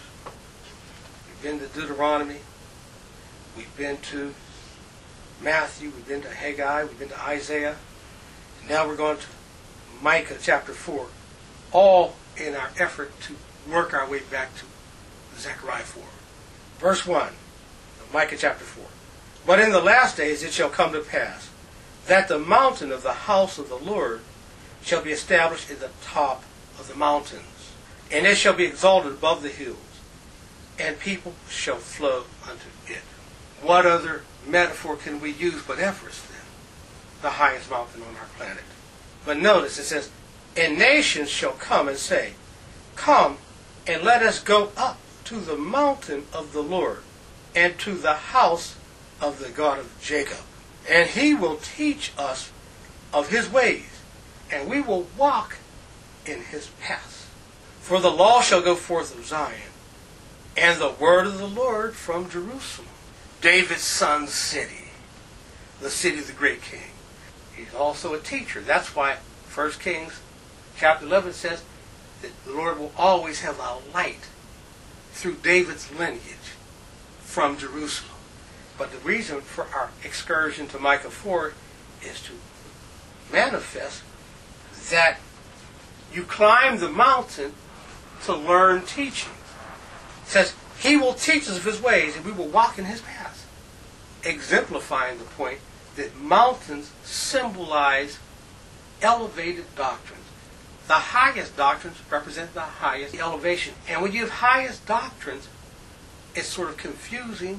We've been to Deuteronomy. We've been to Matthew. We've been to Haggai. We've been to Isaiah. And now we're going to Micah chapter four, all in our effort to work our way back to Zechariah four. Verse one of Micah chapter four. But in the last days it shall come to pass that the mountain of the house of the Lord shall be established in the top of the mountains, and it shall be exalted above the hills, and people shall flow unto it. What other metaphor can we use but Everest then? The highest mountain on our planet. But notice it says, and nations shall come and say, come and let us go up to the mountain of the Lord, and to the house of the God of Jacob. And he will teach us of his ways, and we will walk in his paths. For the law shall go forth of Zion, and the word of the Lord from Jerusalem, David's son's city, the city of the great king. He's also a teacher. That's why First Kings chapter eleven says that the Lord will always have a light through David's lineage from Jerusalem. But the reason for our excursion to Micah four is to manifest that you climb the mountain to learn teaching. It says, he will teach us of his ways, and we will walk in his paths. Exemplifying the point that mountains symbolize elevated doctrines. The highest doctrines represent the highest elevation. And when you have highest doctrines, it's sort of confusing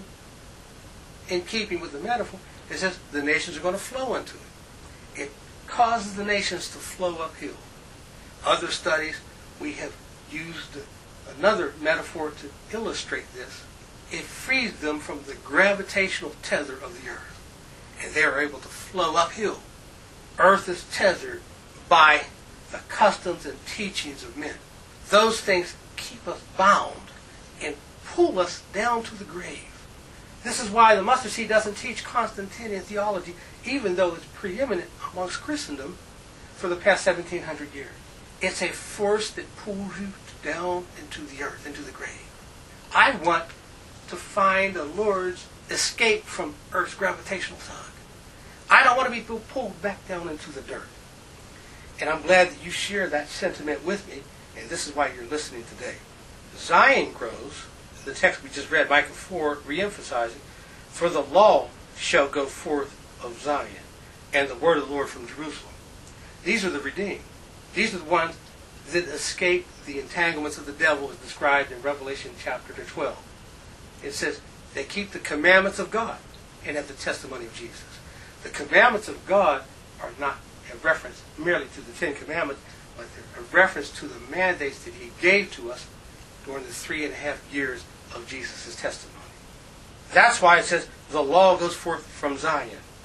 in keeping with the metaphor. It says the nations are going to flow into it. It causes the nations to flow uphill. Other studies, we have used another metaphor to illustrate this. It frees them from the gravitational tether of the earth, and they are able to flow uphill. Earth is tethered by the customs and teachings of men. Those things keep us bound and pull us down to the grave. This is why the mustard seed doesn't teach Constantinian theology, even though it's preeminent amongst Christendom for the past seventeen hundred years. It's a force that pulls you down into the earth, into the grave. I want to find the Lord's escape from Earth's gravitational tug. I don't want to be pulled back down into the dirt. And I'm glad that you share that sentiment with me, and this is why you're listening today. Zion grows, the text we just read, Micah four, re-emphasizing, for the law shall go forth of Zion, and the word of the Lord from Jerusalem. These are the redeemed. These are the ones that escape the entanglements of the devil, as described in Revelation chapter twelve. It says, they keep the commandments of God and have the testimony of Jesus. The commandments of God are not a reference merely to the Ten Commandments, but they're a reference to the mandates that he gave to us during the three and a half years of Jesus' testimony. That's why it says, the law goes forth from Zion.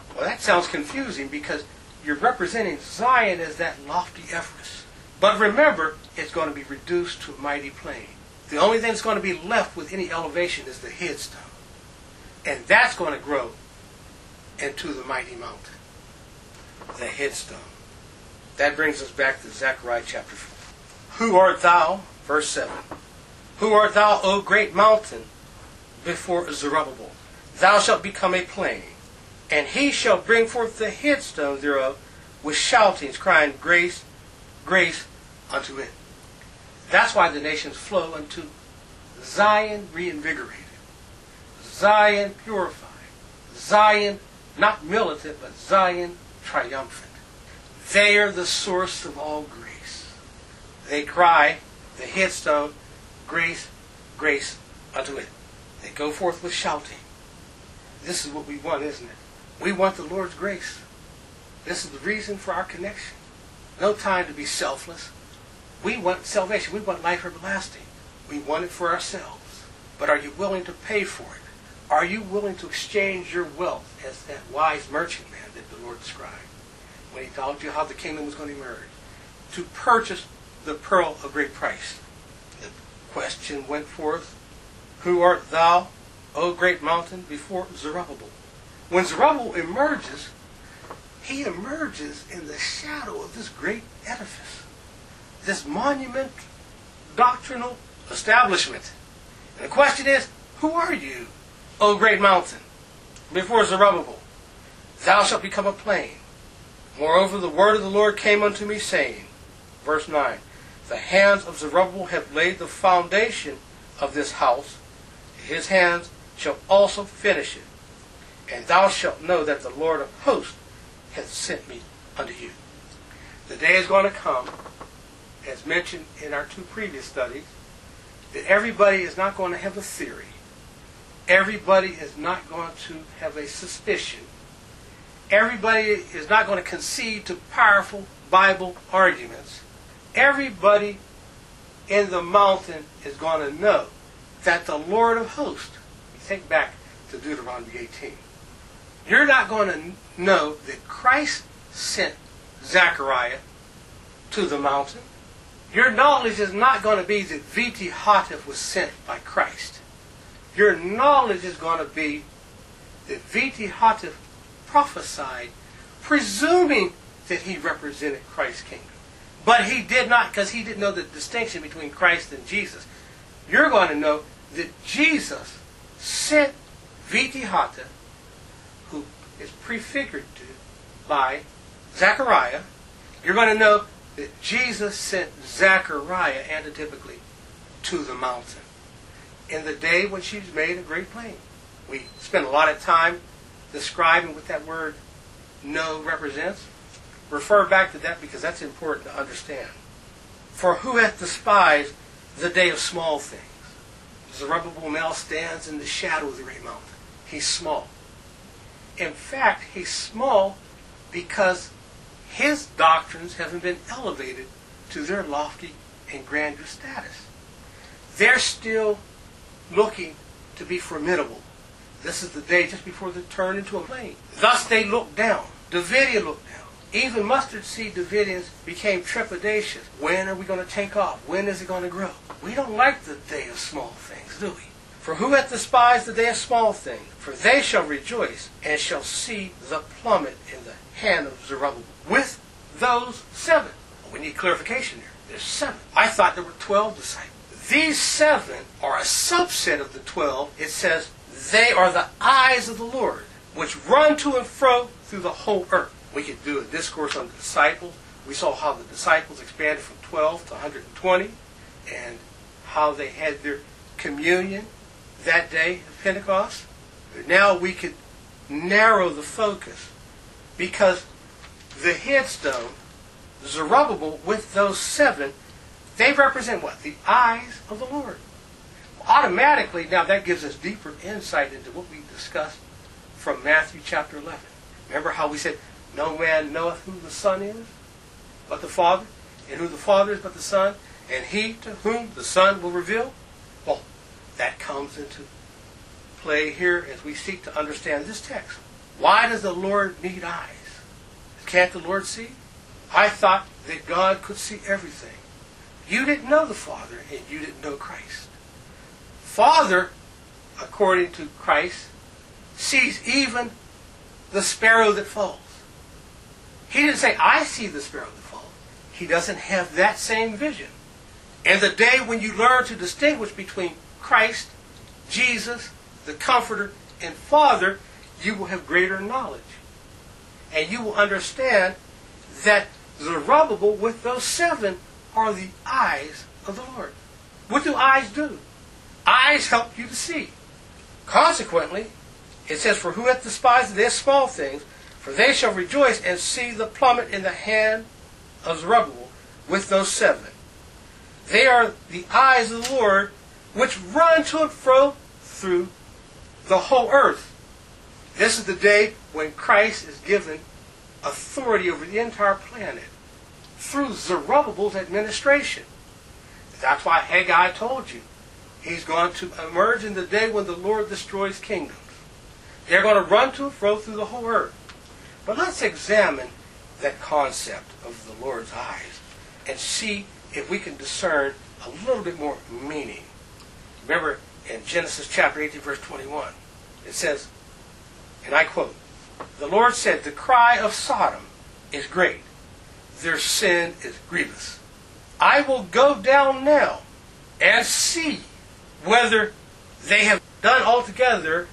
Well, that sounds confusing because you're representing Zion as that lofty Everest. But remember, it's going to be reduced to a mighty plain. The only thing that's going to be left with any elevation is the headstone. And that's going to grow into the mighty mountain. The headstone. That brings us back to Zechariah chapter four. Who art thou? Verse seven. Who art thou, O great mountain, before Zerubbabel? Thou shalt become a plain, and he shall bring forth the headstone thereof with shoutings, crying, grace, grace unto it. That's why the nations flow unto Zion reinvigorated, Zion purified, Zion not militant, but Zion triumphant. They are the source of all grace. They cry, the headstone, grace, grace unto it. They go forth with shouting. This is what we want, isn't it? We want the Lord's grace. This is the reason for our connection. No time to be selfless. We want salvation. We want life everlasting. We want it for ourselves. But are you willing to pay for it? Are you willing to exchange your wealth as that wise merchant man that the Lord described when he told you how the kingdom was going to emerge? To purchase the pearl of great price. The question went forth, who art thou, O great mountain, before Zerubbabel? When Zerubbabel emerges, he emerges in the shadow of this great edifice, this monument, doctrinal establishment. And the question is, who are you, O great mountain, before Zerubbabel? Thou shalt become a plain. Moreover, the word of the Lord came unto me, saying, verse nine, the hands of Zerubbabel have laid the foundation of this house. His hands shall also finish it. And thou shalt know that the Lord of hosts hath sent me unto you. The day is going to come, as mentioned in our two previous studies, that everybody is not going to have a theory. Everybody is not going to have a suspicion. Everybody is not going to concede to powerful Bible arguments. Everybody in the mountain is going to know that the Lord of hosts, think back to Deuteronomy eighteen, you're not going to know that Christ sent Zechariah to the mountain. Your knowledge is not going to be that Viti Hatif was sent by Christ. Your knowledge is going to be that Viti Hatif prophesied, presuming that he represented Christ's kingdom. But he did not, because he didn't know the distinction between Christ and Jesus. You're going to know that Jesus sent Viti Hatif, who is prefigured to by Zechariah. You're going to know that Jesus sent Zechariah antitypically to the mountain in the day when she's made a great plain. We spend a lot of time describing what that word "no" represents. Refer back to that because that's important to understand. For who hath despised the day of small things? Zerubbabel now stands in the shadow of the great mountain. He's small. In fact, he's small because his doctrines haven't been elevated to their lofty and grandeur status. They're still looking to be formidable. This is the day just before they turn into a plain. Thus they looked down. Davidian looked down. Even mustard seed Davidians became trepidatious. When are we going to take off? When is it going to grow? We don't like the day of small things, do we? For who hath despised the day of small things? For they shall rejoice and shall see the plummet in the hand of Zerubbabel. With those seven. We need clarification here. There's seven. I thought there were twelve disciples. These seven are a subset of the twelve. It says, they are the eyes of the Lord, which run to and fro through the whole earth. We could do a discourse on the disciples. We saw how the disciples expanded from twelve to one hundred twenty, and how they had their communion that day of Pentecost. But now we could narrow the focus, because the headstone, Zerubbabel, with those seven, they represent what? The eyes of the Lord. Automatically, now that gives us deeper insight into what we discussed from Matthew chapter eleven. Remember how we said, no man knoweth who the Son is, but the Father, and who the Father is but the Son, and he to whom the Son will reveal? Well, that comes into play here as we seek to understand this text. Why does the Lord need eyes? Can't the Lord see? I thought that God could see everything. You didn't know the Father, and you didn't know Christ. Father, according to Christ, sees even the sparrow that falls. He didn't say, I see the sparrow that falls. He doesn't have that same vision. And the day when you learn to distinguish between Christ, Jesus, the Comforter, and Father, you will have greater knowledge. And you will understand that Zerubbabel with those seven are the eyes of the Lord. What do eyes do? Eyes help you to see. Consequently, it says, for who hath despised their small things, for they shall rejoice and see the plummet in the hand of Zerubbabel with those seven. They are the eyes of the Lord, which run to and fro through the whole earth. This is the day when Christ is given authority over the entire planet through Zerubbabel's administration. That's why Haggai told you he's going to emerge in the day when the Lord destroys kingdoms. They're going to run to and fro through the whole earth. But let's examine that concept of the Lord's eyes and see if we can discern a little bit more meaning. Remember in Genesis chapter eighteen, verse twenty-one, it says, and I quote, the Lord said, the cry of Sodom is great. Their sin is grievous. I will go down now and see whether they have done altogether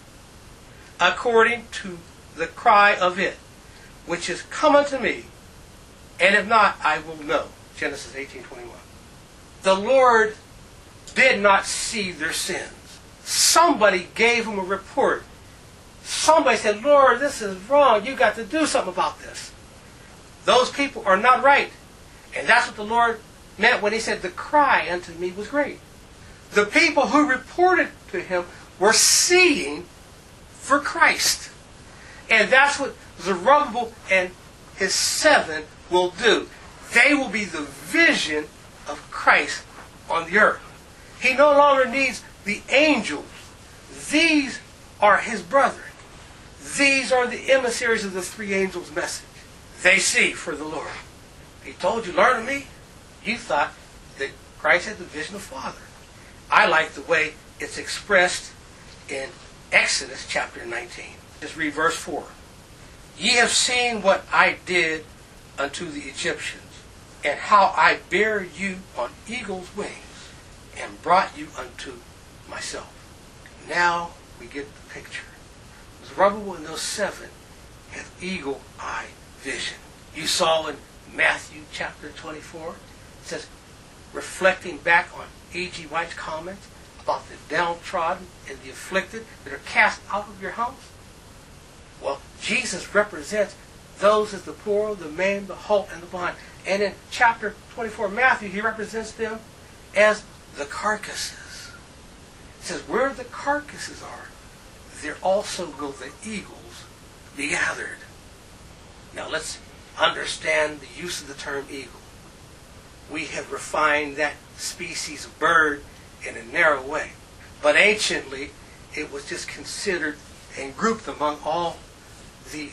according to the cry of it, which is come unto me, and if not, I will know. Genesis eighteen twenty-one. The Lord did not see their sins. Somebody gave him a report. Somebody said, Lord, this is wrong. You've got to do something about this. Those people are not right. And that's what the Lord meant when he said, the cry unto me was great. The people who reported to him were seeing for Christ. And that's what Zerubbabel and his seven will do. They will be the vision of Christ on the earth. He no longer needs the angels. These are his brethren. These are the emissaries of the three angels' message. They see for the Lord. He told you, learn of me. You thought that Christ had the vision of Father. I like the way it's expressed in Exodus chapter nineteen. Just read verse four. Ye have seen what I did unto the Egyptians, and how I bare you on eagle's wings, and brought you unto myself. Now we get the picture. Zerubbabel and those seven have eagle eye vision. You saw in Matthew chapter twenty-four, it says, reflecting back on E G White's comments about the downtrodden and the afflicted that are cast out of your house. Well, Jesus represents those as the poor, the maimed, the halt, and the blind. And in chapter twenty-four, Matthew, he represents them as the carcasses. It says, where the carcasses are, there also will the eagles be gathered. Now let's understand the use of the term eagle. We have refined that species of bird in a narrow way. But anciently, it was just considered and grouped among all the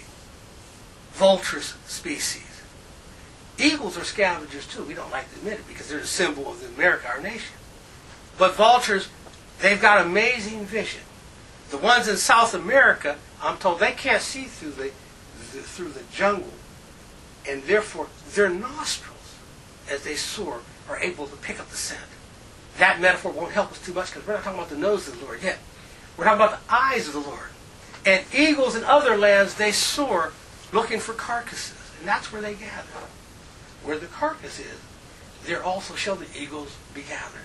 vulturous species. Eagles are scavengers too. We don't like to admit it because they're a symbol of the America, our nation. But vultures, they've got amazing vision. The ones in South America, I'm told, they can't see through the, the through the jungle, and therefore their nostrils, as they soar, are able to pick up the scent. That metaphor won't help us too much because we're not talking about the nose of the Lord yet. We're talking about the eyes of the Lord. And eagles in other lands, they soar looking for carcasses, and that's where they gather. Where the carcass is, there also shall the eagles be gathered.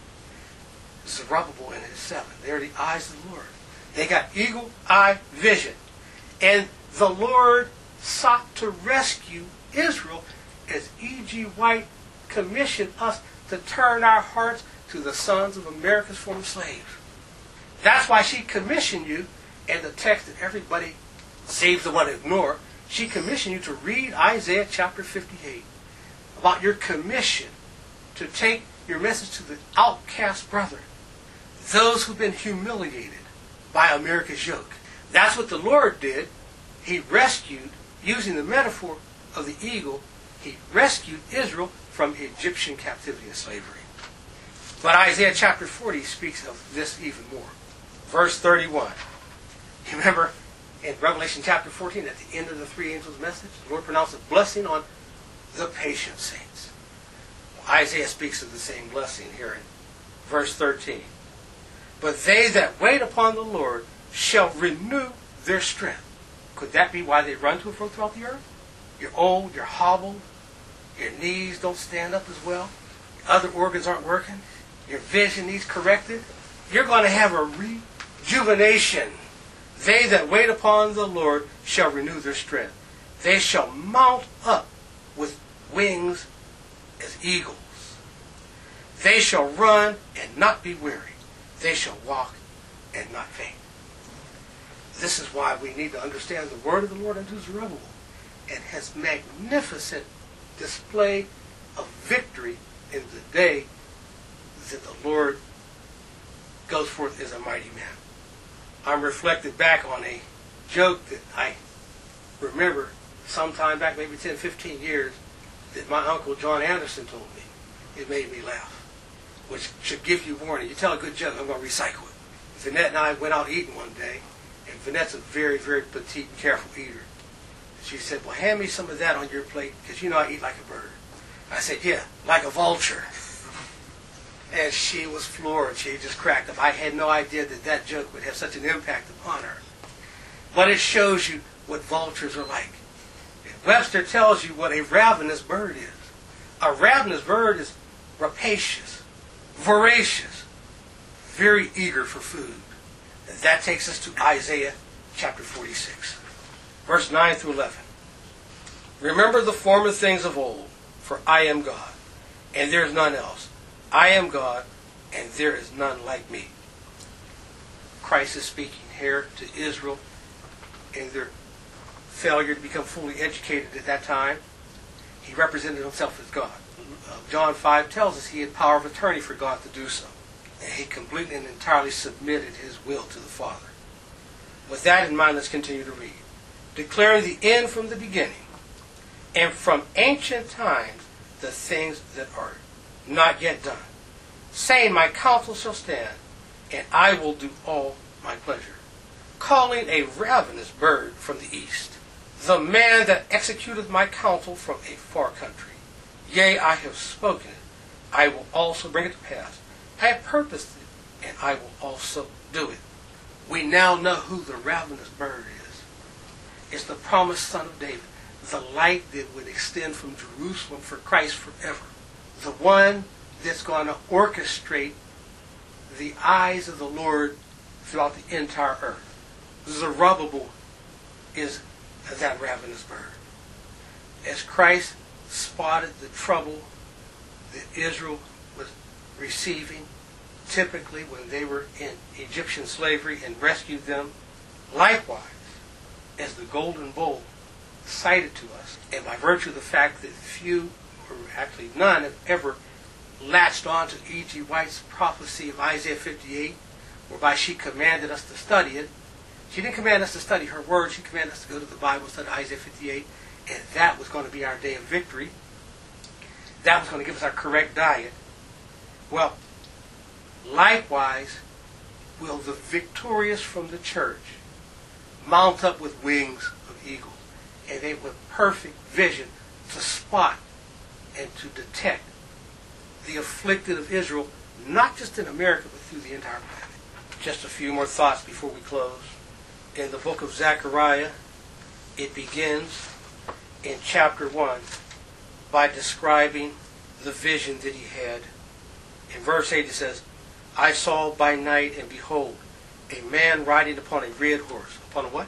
Zerubbabel and his seven, they're the eyes of the Lord. They got eagle eye vision. And the Lord sought to rescue Israel as E G White commissioned us to turn our hearts to the sons of America's former slaves. That's why she commissioned you, and the text that everybody saves the one to ignore, she commissioned you to read Isaiah chapter fifty-eight about your commission to take your message to the outcast brethren, those who've been humiliated by America's yoke. That's what the Lord did He rescued, using the metaphor of the eagle, he rescued Israel from Egyptian captivity and slavery. But Isaiah chapter forty speaks of this even more. Verse thirty-one. You remember in Revelation chapter fourteen, at the end of the three angels' message, the Lord pronounced a blessing on the patient saints. Well, Isaiah speaks of the same blessing here in verse thirteen. But they that wait upon the Lord shall renew their strength. Could that be why they run to and fro throughout the earth? You're old, you're hobbled, your knees don't stand up as well, your other organs aren't working, your vision needs corrected. You're going to have a rejuvenation. They that wait upon the Lord shall renew their strength. They shall mount up with wings as eagles. They shall run and not be weary. They shall walk and not faint. This is why we need to understand the word of the Lord unto Zerubbabel and his magnificent display of victory in the day that the Lord goes forth as a mighty man. I'm reflected back on a joke that I remember sometime back, maybe ten, fifteen years, that my uncle John Anderson told me. It made me laugh, which should give you warning. You tell a good joke, I'm going to recycle it. Vanette and I went out eating one day, and Vanette's a very, very petite and careful eater. She said, well, hand me some of that on your plate, because you know I eat like a bird. I said, yeah, like a vulture. And she was floored. She just cracked up. I had no idea that that joke would have such an impact upon her. But it shows you what vultures are like. Webster tells you what a ravenous bird is. A ravenous bird is rapacious, voracious, very eager for food. And that takes us to Isaiah chapter forty-six, verse nine through eleven. Remember the former things of old, for I am God, and there is none else. I am God, and there is none like me. Christ is speaking here to Israel in their failure to become fully educated at that time. He represented himself as God. John five tells us he had power of attorney for God to do so. And he completely and entirely submitted his will to the Father. With that in mind, let's continue to read. Declaring the end from the beginning, and from ancient times the things that are not yet done. Saying, my counsel shall stand, and I will do all my pleasure. Calling a ravenous bird from the east, the man that executeth my counsel from a far country. Yea, I have spoken it, I will also bring it to pass. I have purposed it, and I will also do it. We now know who the ravenous bird is. It's the promised son of David, the light that would extend from Jerusalem for Christ forever. The one that's going to orchestrate the eyes of the Lord throughout the entire earth. Zerubbabel is that ravenous bird. As Christ spotted the trouble that Israel was receiving, typically when they were in Egyptian slavery, and rescued them, likewise, as the golden bowl cited to us, and by virtue of the fact that few, or actually none, have ever latched on to E G White's prophecy of Isaiah fifty-eight, whereby she commanded us to study it. She didn't command us to study her words. She commanded us to go to the Bible and study Isaiah fifty-eight, and that was going to be our day of victory. That was going to give us our correct diet. Well, likewise, will the victorious from the church mount up with wings of eagles, and they with perfect vision to spot and to detect the afflicted of Israel, not just in America, but through the entire planet. Just a few more thoughts before we close. In the book of Zechariah, it begins in chapter one by describing the vision that he had. In verse eight it says, I saw by night, and behold, a man riding upon a red horse. Upon a what?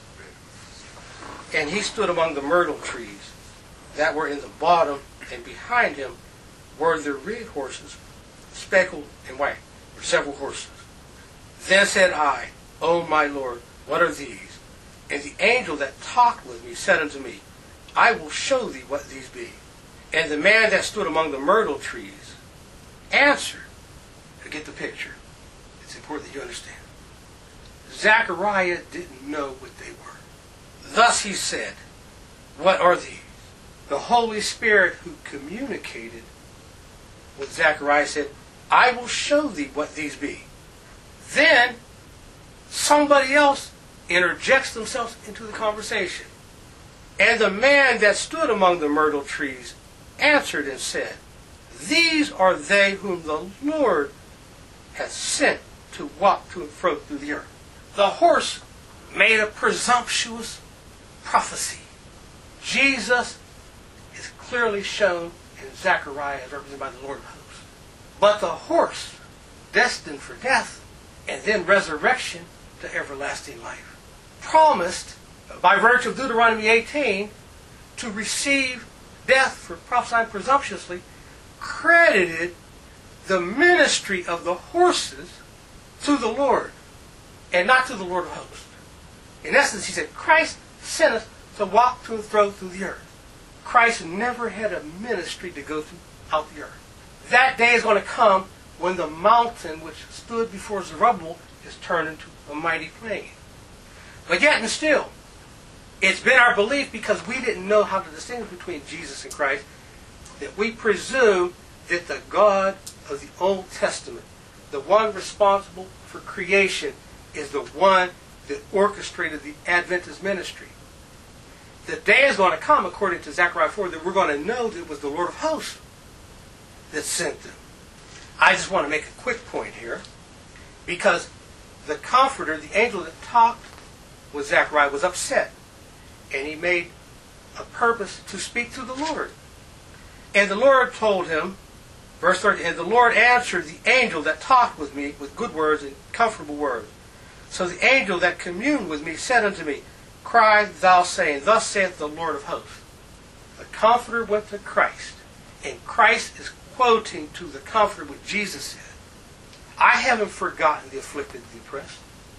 And he stood among the myrtle trees that were in the bottom, and behind him were the red horses, speckled and white, or several horses. Then said I, O my Lord, what are these? And the angel that talked with me said unto me, I will show thee what these be. And the man that stood among the myrtle trees answered, to get the picture, it's important that you understand. Zechariah didn't know what they were. Thus he said, what are these? The Holy Spirit who communicated with Zechariah said, I will show thee what these be. Then somebody else interjects themselves into the conversation. And the man that stood among the myrtle trees answered and said, these are they whom the Lord hath sent to walk to and fro through the earth. The horse made a presumptuous prophecy. Jesus is clearly shown in Zechariah as represented by the Lord of hosts. But the horse, destined for death and then resurrection to everlasting life, promised by virtue of Deuteronomy eighteen to receive death for prophesying presumptuously, credited the ministry of the horses to the Lord and not to the Lord of hosts. In essence, he said, Christ sent us to walk to and fro through the earth. Christ never had a ministry to go throughout the earth. That day is going to come when the mountain which stood before Zerubbabel is turned into a mighty plain. But yet and still, it's been our belief, because we didn't know how to distinguish between Jesus and Christ, that we presume that the God of the Old Testament, the one responsible for creation, is the one that orchestrated the Adventist ministry. The day is going to come, according to Zechariah four, that we're going to know that it was the Lord of hosts that sent them. I just want to make a quick point here, because the Comforter, the angel that talked with Zechariah, was upset, and he made a purpose to speak to the Lord. And the Lord told him, verse thirty, and the Lord answered the angel that talked with me with good words and comfortable words. So the angel that communed with me said unto me, cry thou, saying, thus saith the Lord of hosts. The Comforter went to Christ, and Christ is quoting to the Comforter what Jesus said. I haven't forgotten the afflicted and the oppressed.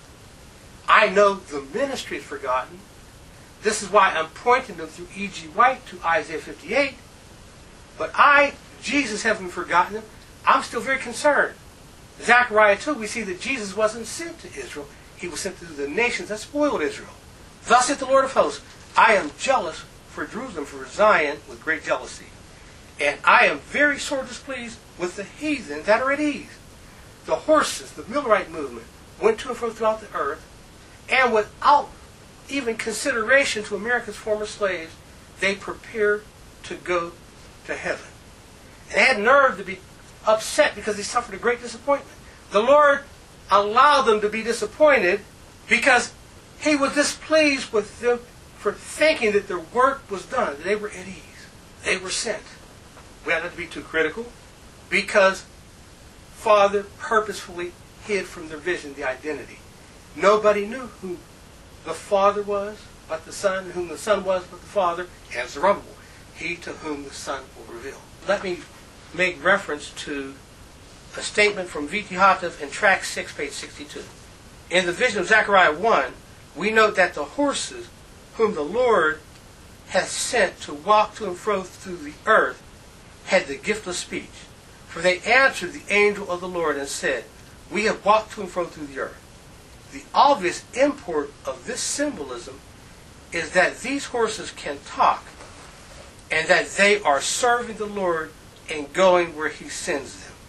I know the ministry is forgotten. This is why I'm pointing them through E G White to Isaiah fifty-eight. But I, Jesus, haven't forgotten them. I'm still very concerned. Zechariah two, we see that Jesus wasn't sent to Israel. He was sent to the nations that spoiled Israel. Thus saith the Lord of hosts, I am jealous for Jerusalem, for Zion, with great jealousy. And I am very sore displeased with the heathen that are at ease. The horses, the Millerite movement, went to and fro throughout the earth, and without even consideration to America's former slaves, they prepared to go to heaven. And they had nerve to be upset because they suffered a great disappointment. The Lord allowed them to be disappointed because he was displeased with them for thinking that their work was done, that they were at ease. They were sent. We had not to be too critical, because Father purposefully hid from their vision the identity. Nobody knew who the Father was but the Son, and whom the Son was but the Father, and Zerubbabel, he to whom the Son will reveal. Let me make reference to a statement from V T Houghton in track six, page sixty-two. In the vision of Zechariah one, we note that the horses whom the Lord hath sent to walk to and fro through the earth had the gift of speech. For they answered the angel of the Lord and said, we have walked to and fro through the earth. The obvious import of this symbolism is that these horses can talk, and that they are serving the Lord and going where he sends them.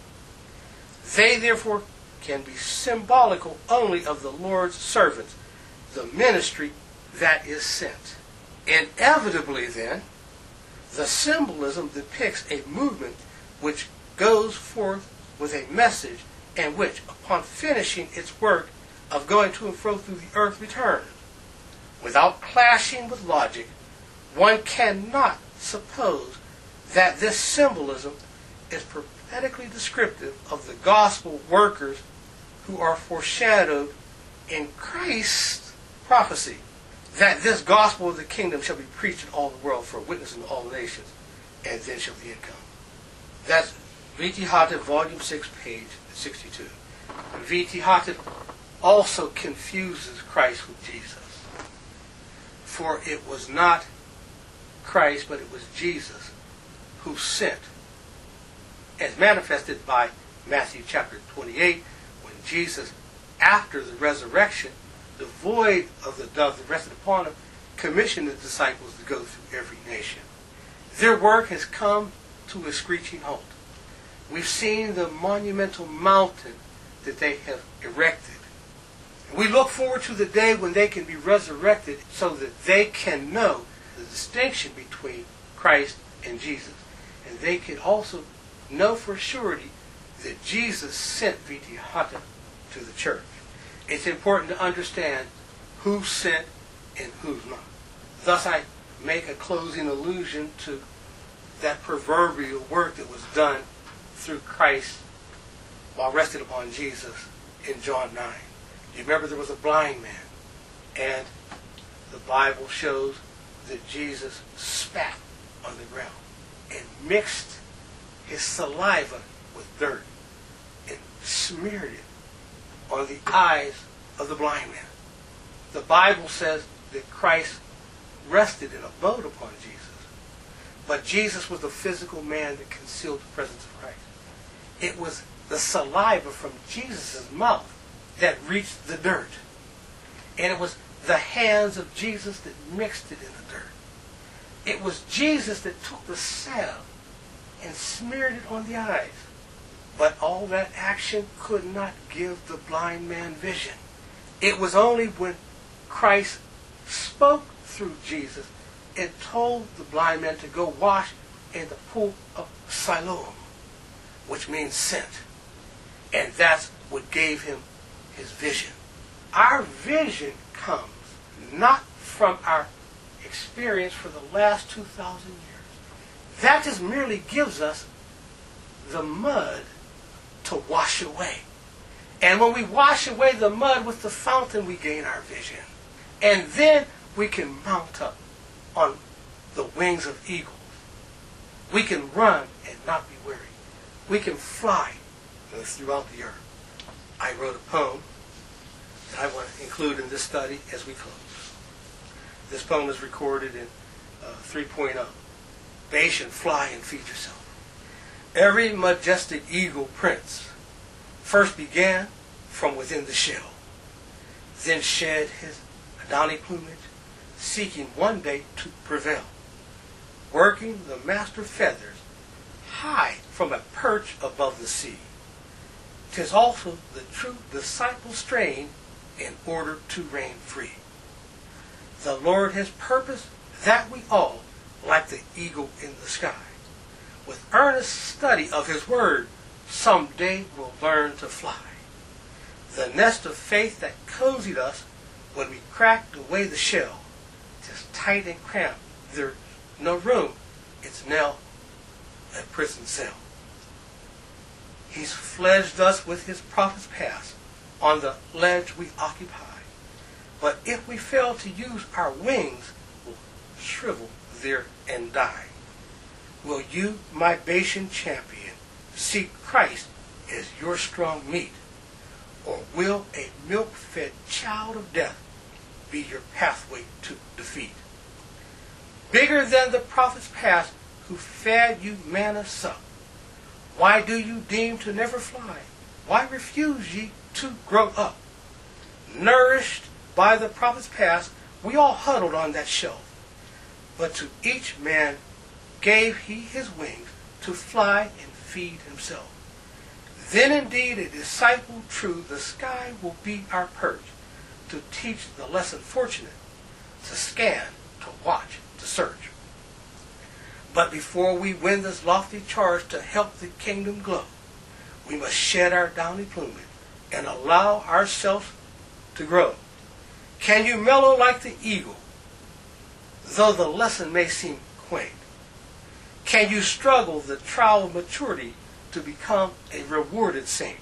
They therefore can be symbolical only of the Lord's servants, the ministry that is sent. Inevitably then, the symbolism depicts a movement which goes forth with a message, and which, upon finishing its work of going to and fro through the earth, returns. Without clashing with logic, one cannot suppose that this symbolism is prophetically descriptive of the gospel workers who are foreshadowed in Christ's prophecy, that this gospel of the kingdom shall be preached in all the world for a witness in all nations, and then shall the end come. That's V T Houghton, volume six, page sixty-two. V T Houghton also confuses Christ with Jesus. For it was not Christ, but it was Jesus who sent, as manifested by Matthew chapter twenty-eight, when Jesus, after the resurrection, the void of the dove that rested upon him, commissioned the disciples to go through every nation. Their work has come to a screeching halt. We've seen the monumental mountain that they have erected. And we look forward to the day when they can be resurrected so that they can know the distinction between Christ and Jesus. And they can also know for surety that Jesus sent Vitihata to the church. It's important to understand who's sent and who's not. Thus I make a closing allusion to that proverbial work that was done through Christ while resting upon Jesus in John nine. You remember there was a blind man, and the Bible shows that Jesus spat on the ground and mixed his saliva with dirt and smeared it on the eyes of the blind man. The Bible says that Christ rested and abode upon Jesus. But Jesus was the physical man that concealed the presence of Christ. It was the saliva from Jesus' mouth that reached the dirt. And it was the hands of Jesus that mixed it in the dirt. It was Jesus that took the salve and smeared it on the eyes. But all that action could not give the blind man vision. It was only when Christ spoke through Jesus and told the blind man to go wash in the pool of Siloam, which means sent. And that's what gave him his vision. Our vision comes not from our experience for the last two thousand years. That just merely gives us the mud to wash away. And when we wash away the mud with the fountain, we gain our vision. And then we can mount up on the wings of eagles. We can run and not be weary. We can fly throughout the earth. I wrote a poem that I want to include in this study as we close. This poem is recorded in uh, three point oh. Bashan, fly and feed yourself. Every majestic eagle prince first began from within the shell, then shed his downy plumage, seeking one day to prevail, working the master feathers high from a perch above the sea. 'Tis also the true disciple strain in order to reign free. The Lord has purposed that we all, like the eagle in the sky, with earnest study of his word, someday will learn to fly. The nest of faith that cozied us when we cracked away the shell, 'tis tight and cramped, there's no room, it's now a prison cell. He's fledged us with his prophet's pass on the ledge we occupy. But if we fail to use our wings, we'll shrivel there and die. Will you, my Bashan champion, seek Christ as your strong meat? Or will a milk-fed child of death be your pathway to defeat? Bigger than the prophet's past who fed you manna sup, why do you deem to never fly? Why refuse ye to grow up? Nourished by the prophet's past, we all huddled on that shelf. But to each man gave he his wings to fly and feed himself. Then indeed a disciple true, the sky will be our perch, to teach the lesson fortunate, to scan, to watch, to search. But before we win this lofty charge to help the kingdom glow, we must shed our downy plumage and allow ourselves to grow. Can you mellow like the eagle, though the lesson may seem quaint? Can you struggle the trial of maturity to become a rewarded saint?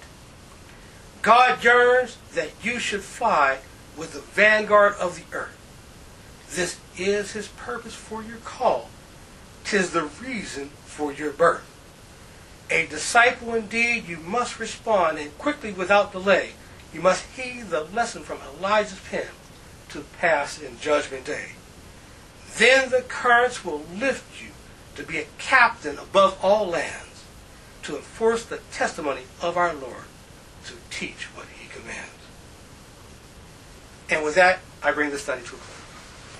God yearns that you should fly with the vanguard of the earth. This is his purpose for your call. 'Tis the reason for your birth. A disciple indeed, you must respond, and quickly without delay. You must heed the lesson from Elijah's pen to pass in judgment day. Then the currents will lift you to be a captain above all lands, to enforce the testimony of our Lord, to teach what he commands. And with that, I bring the study to a close.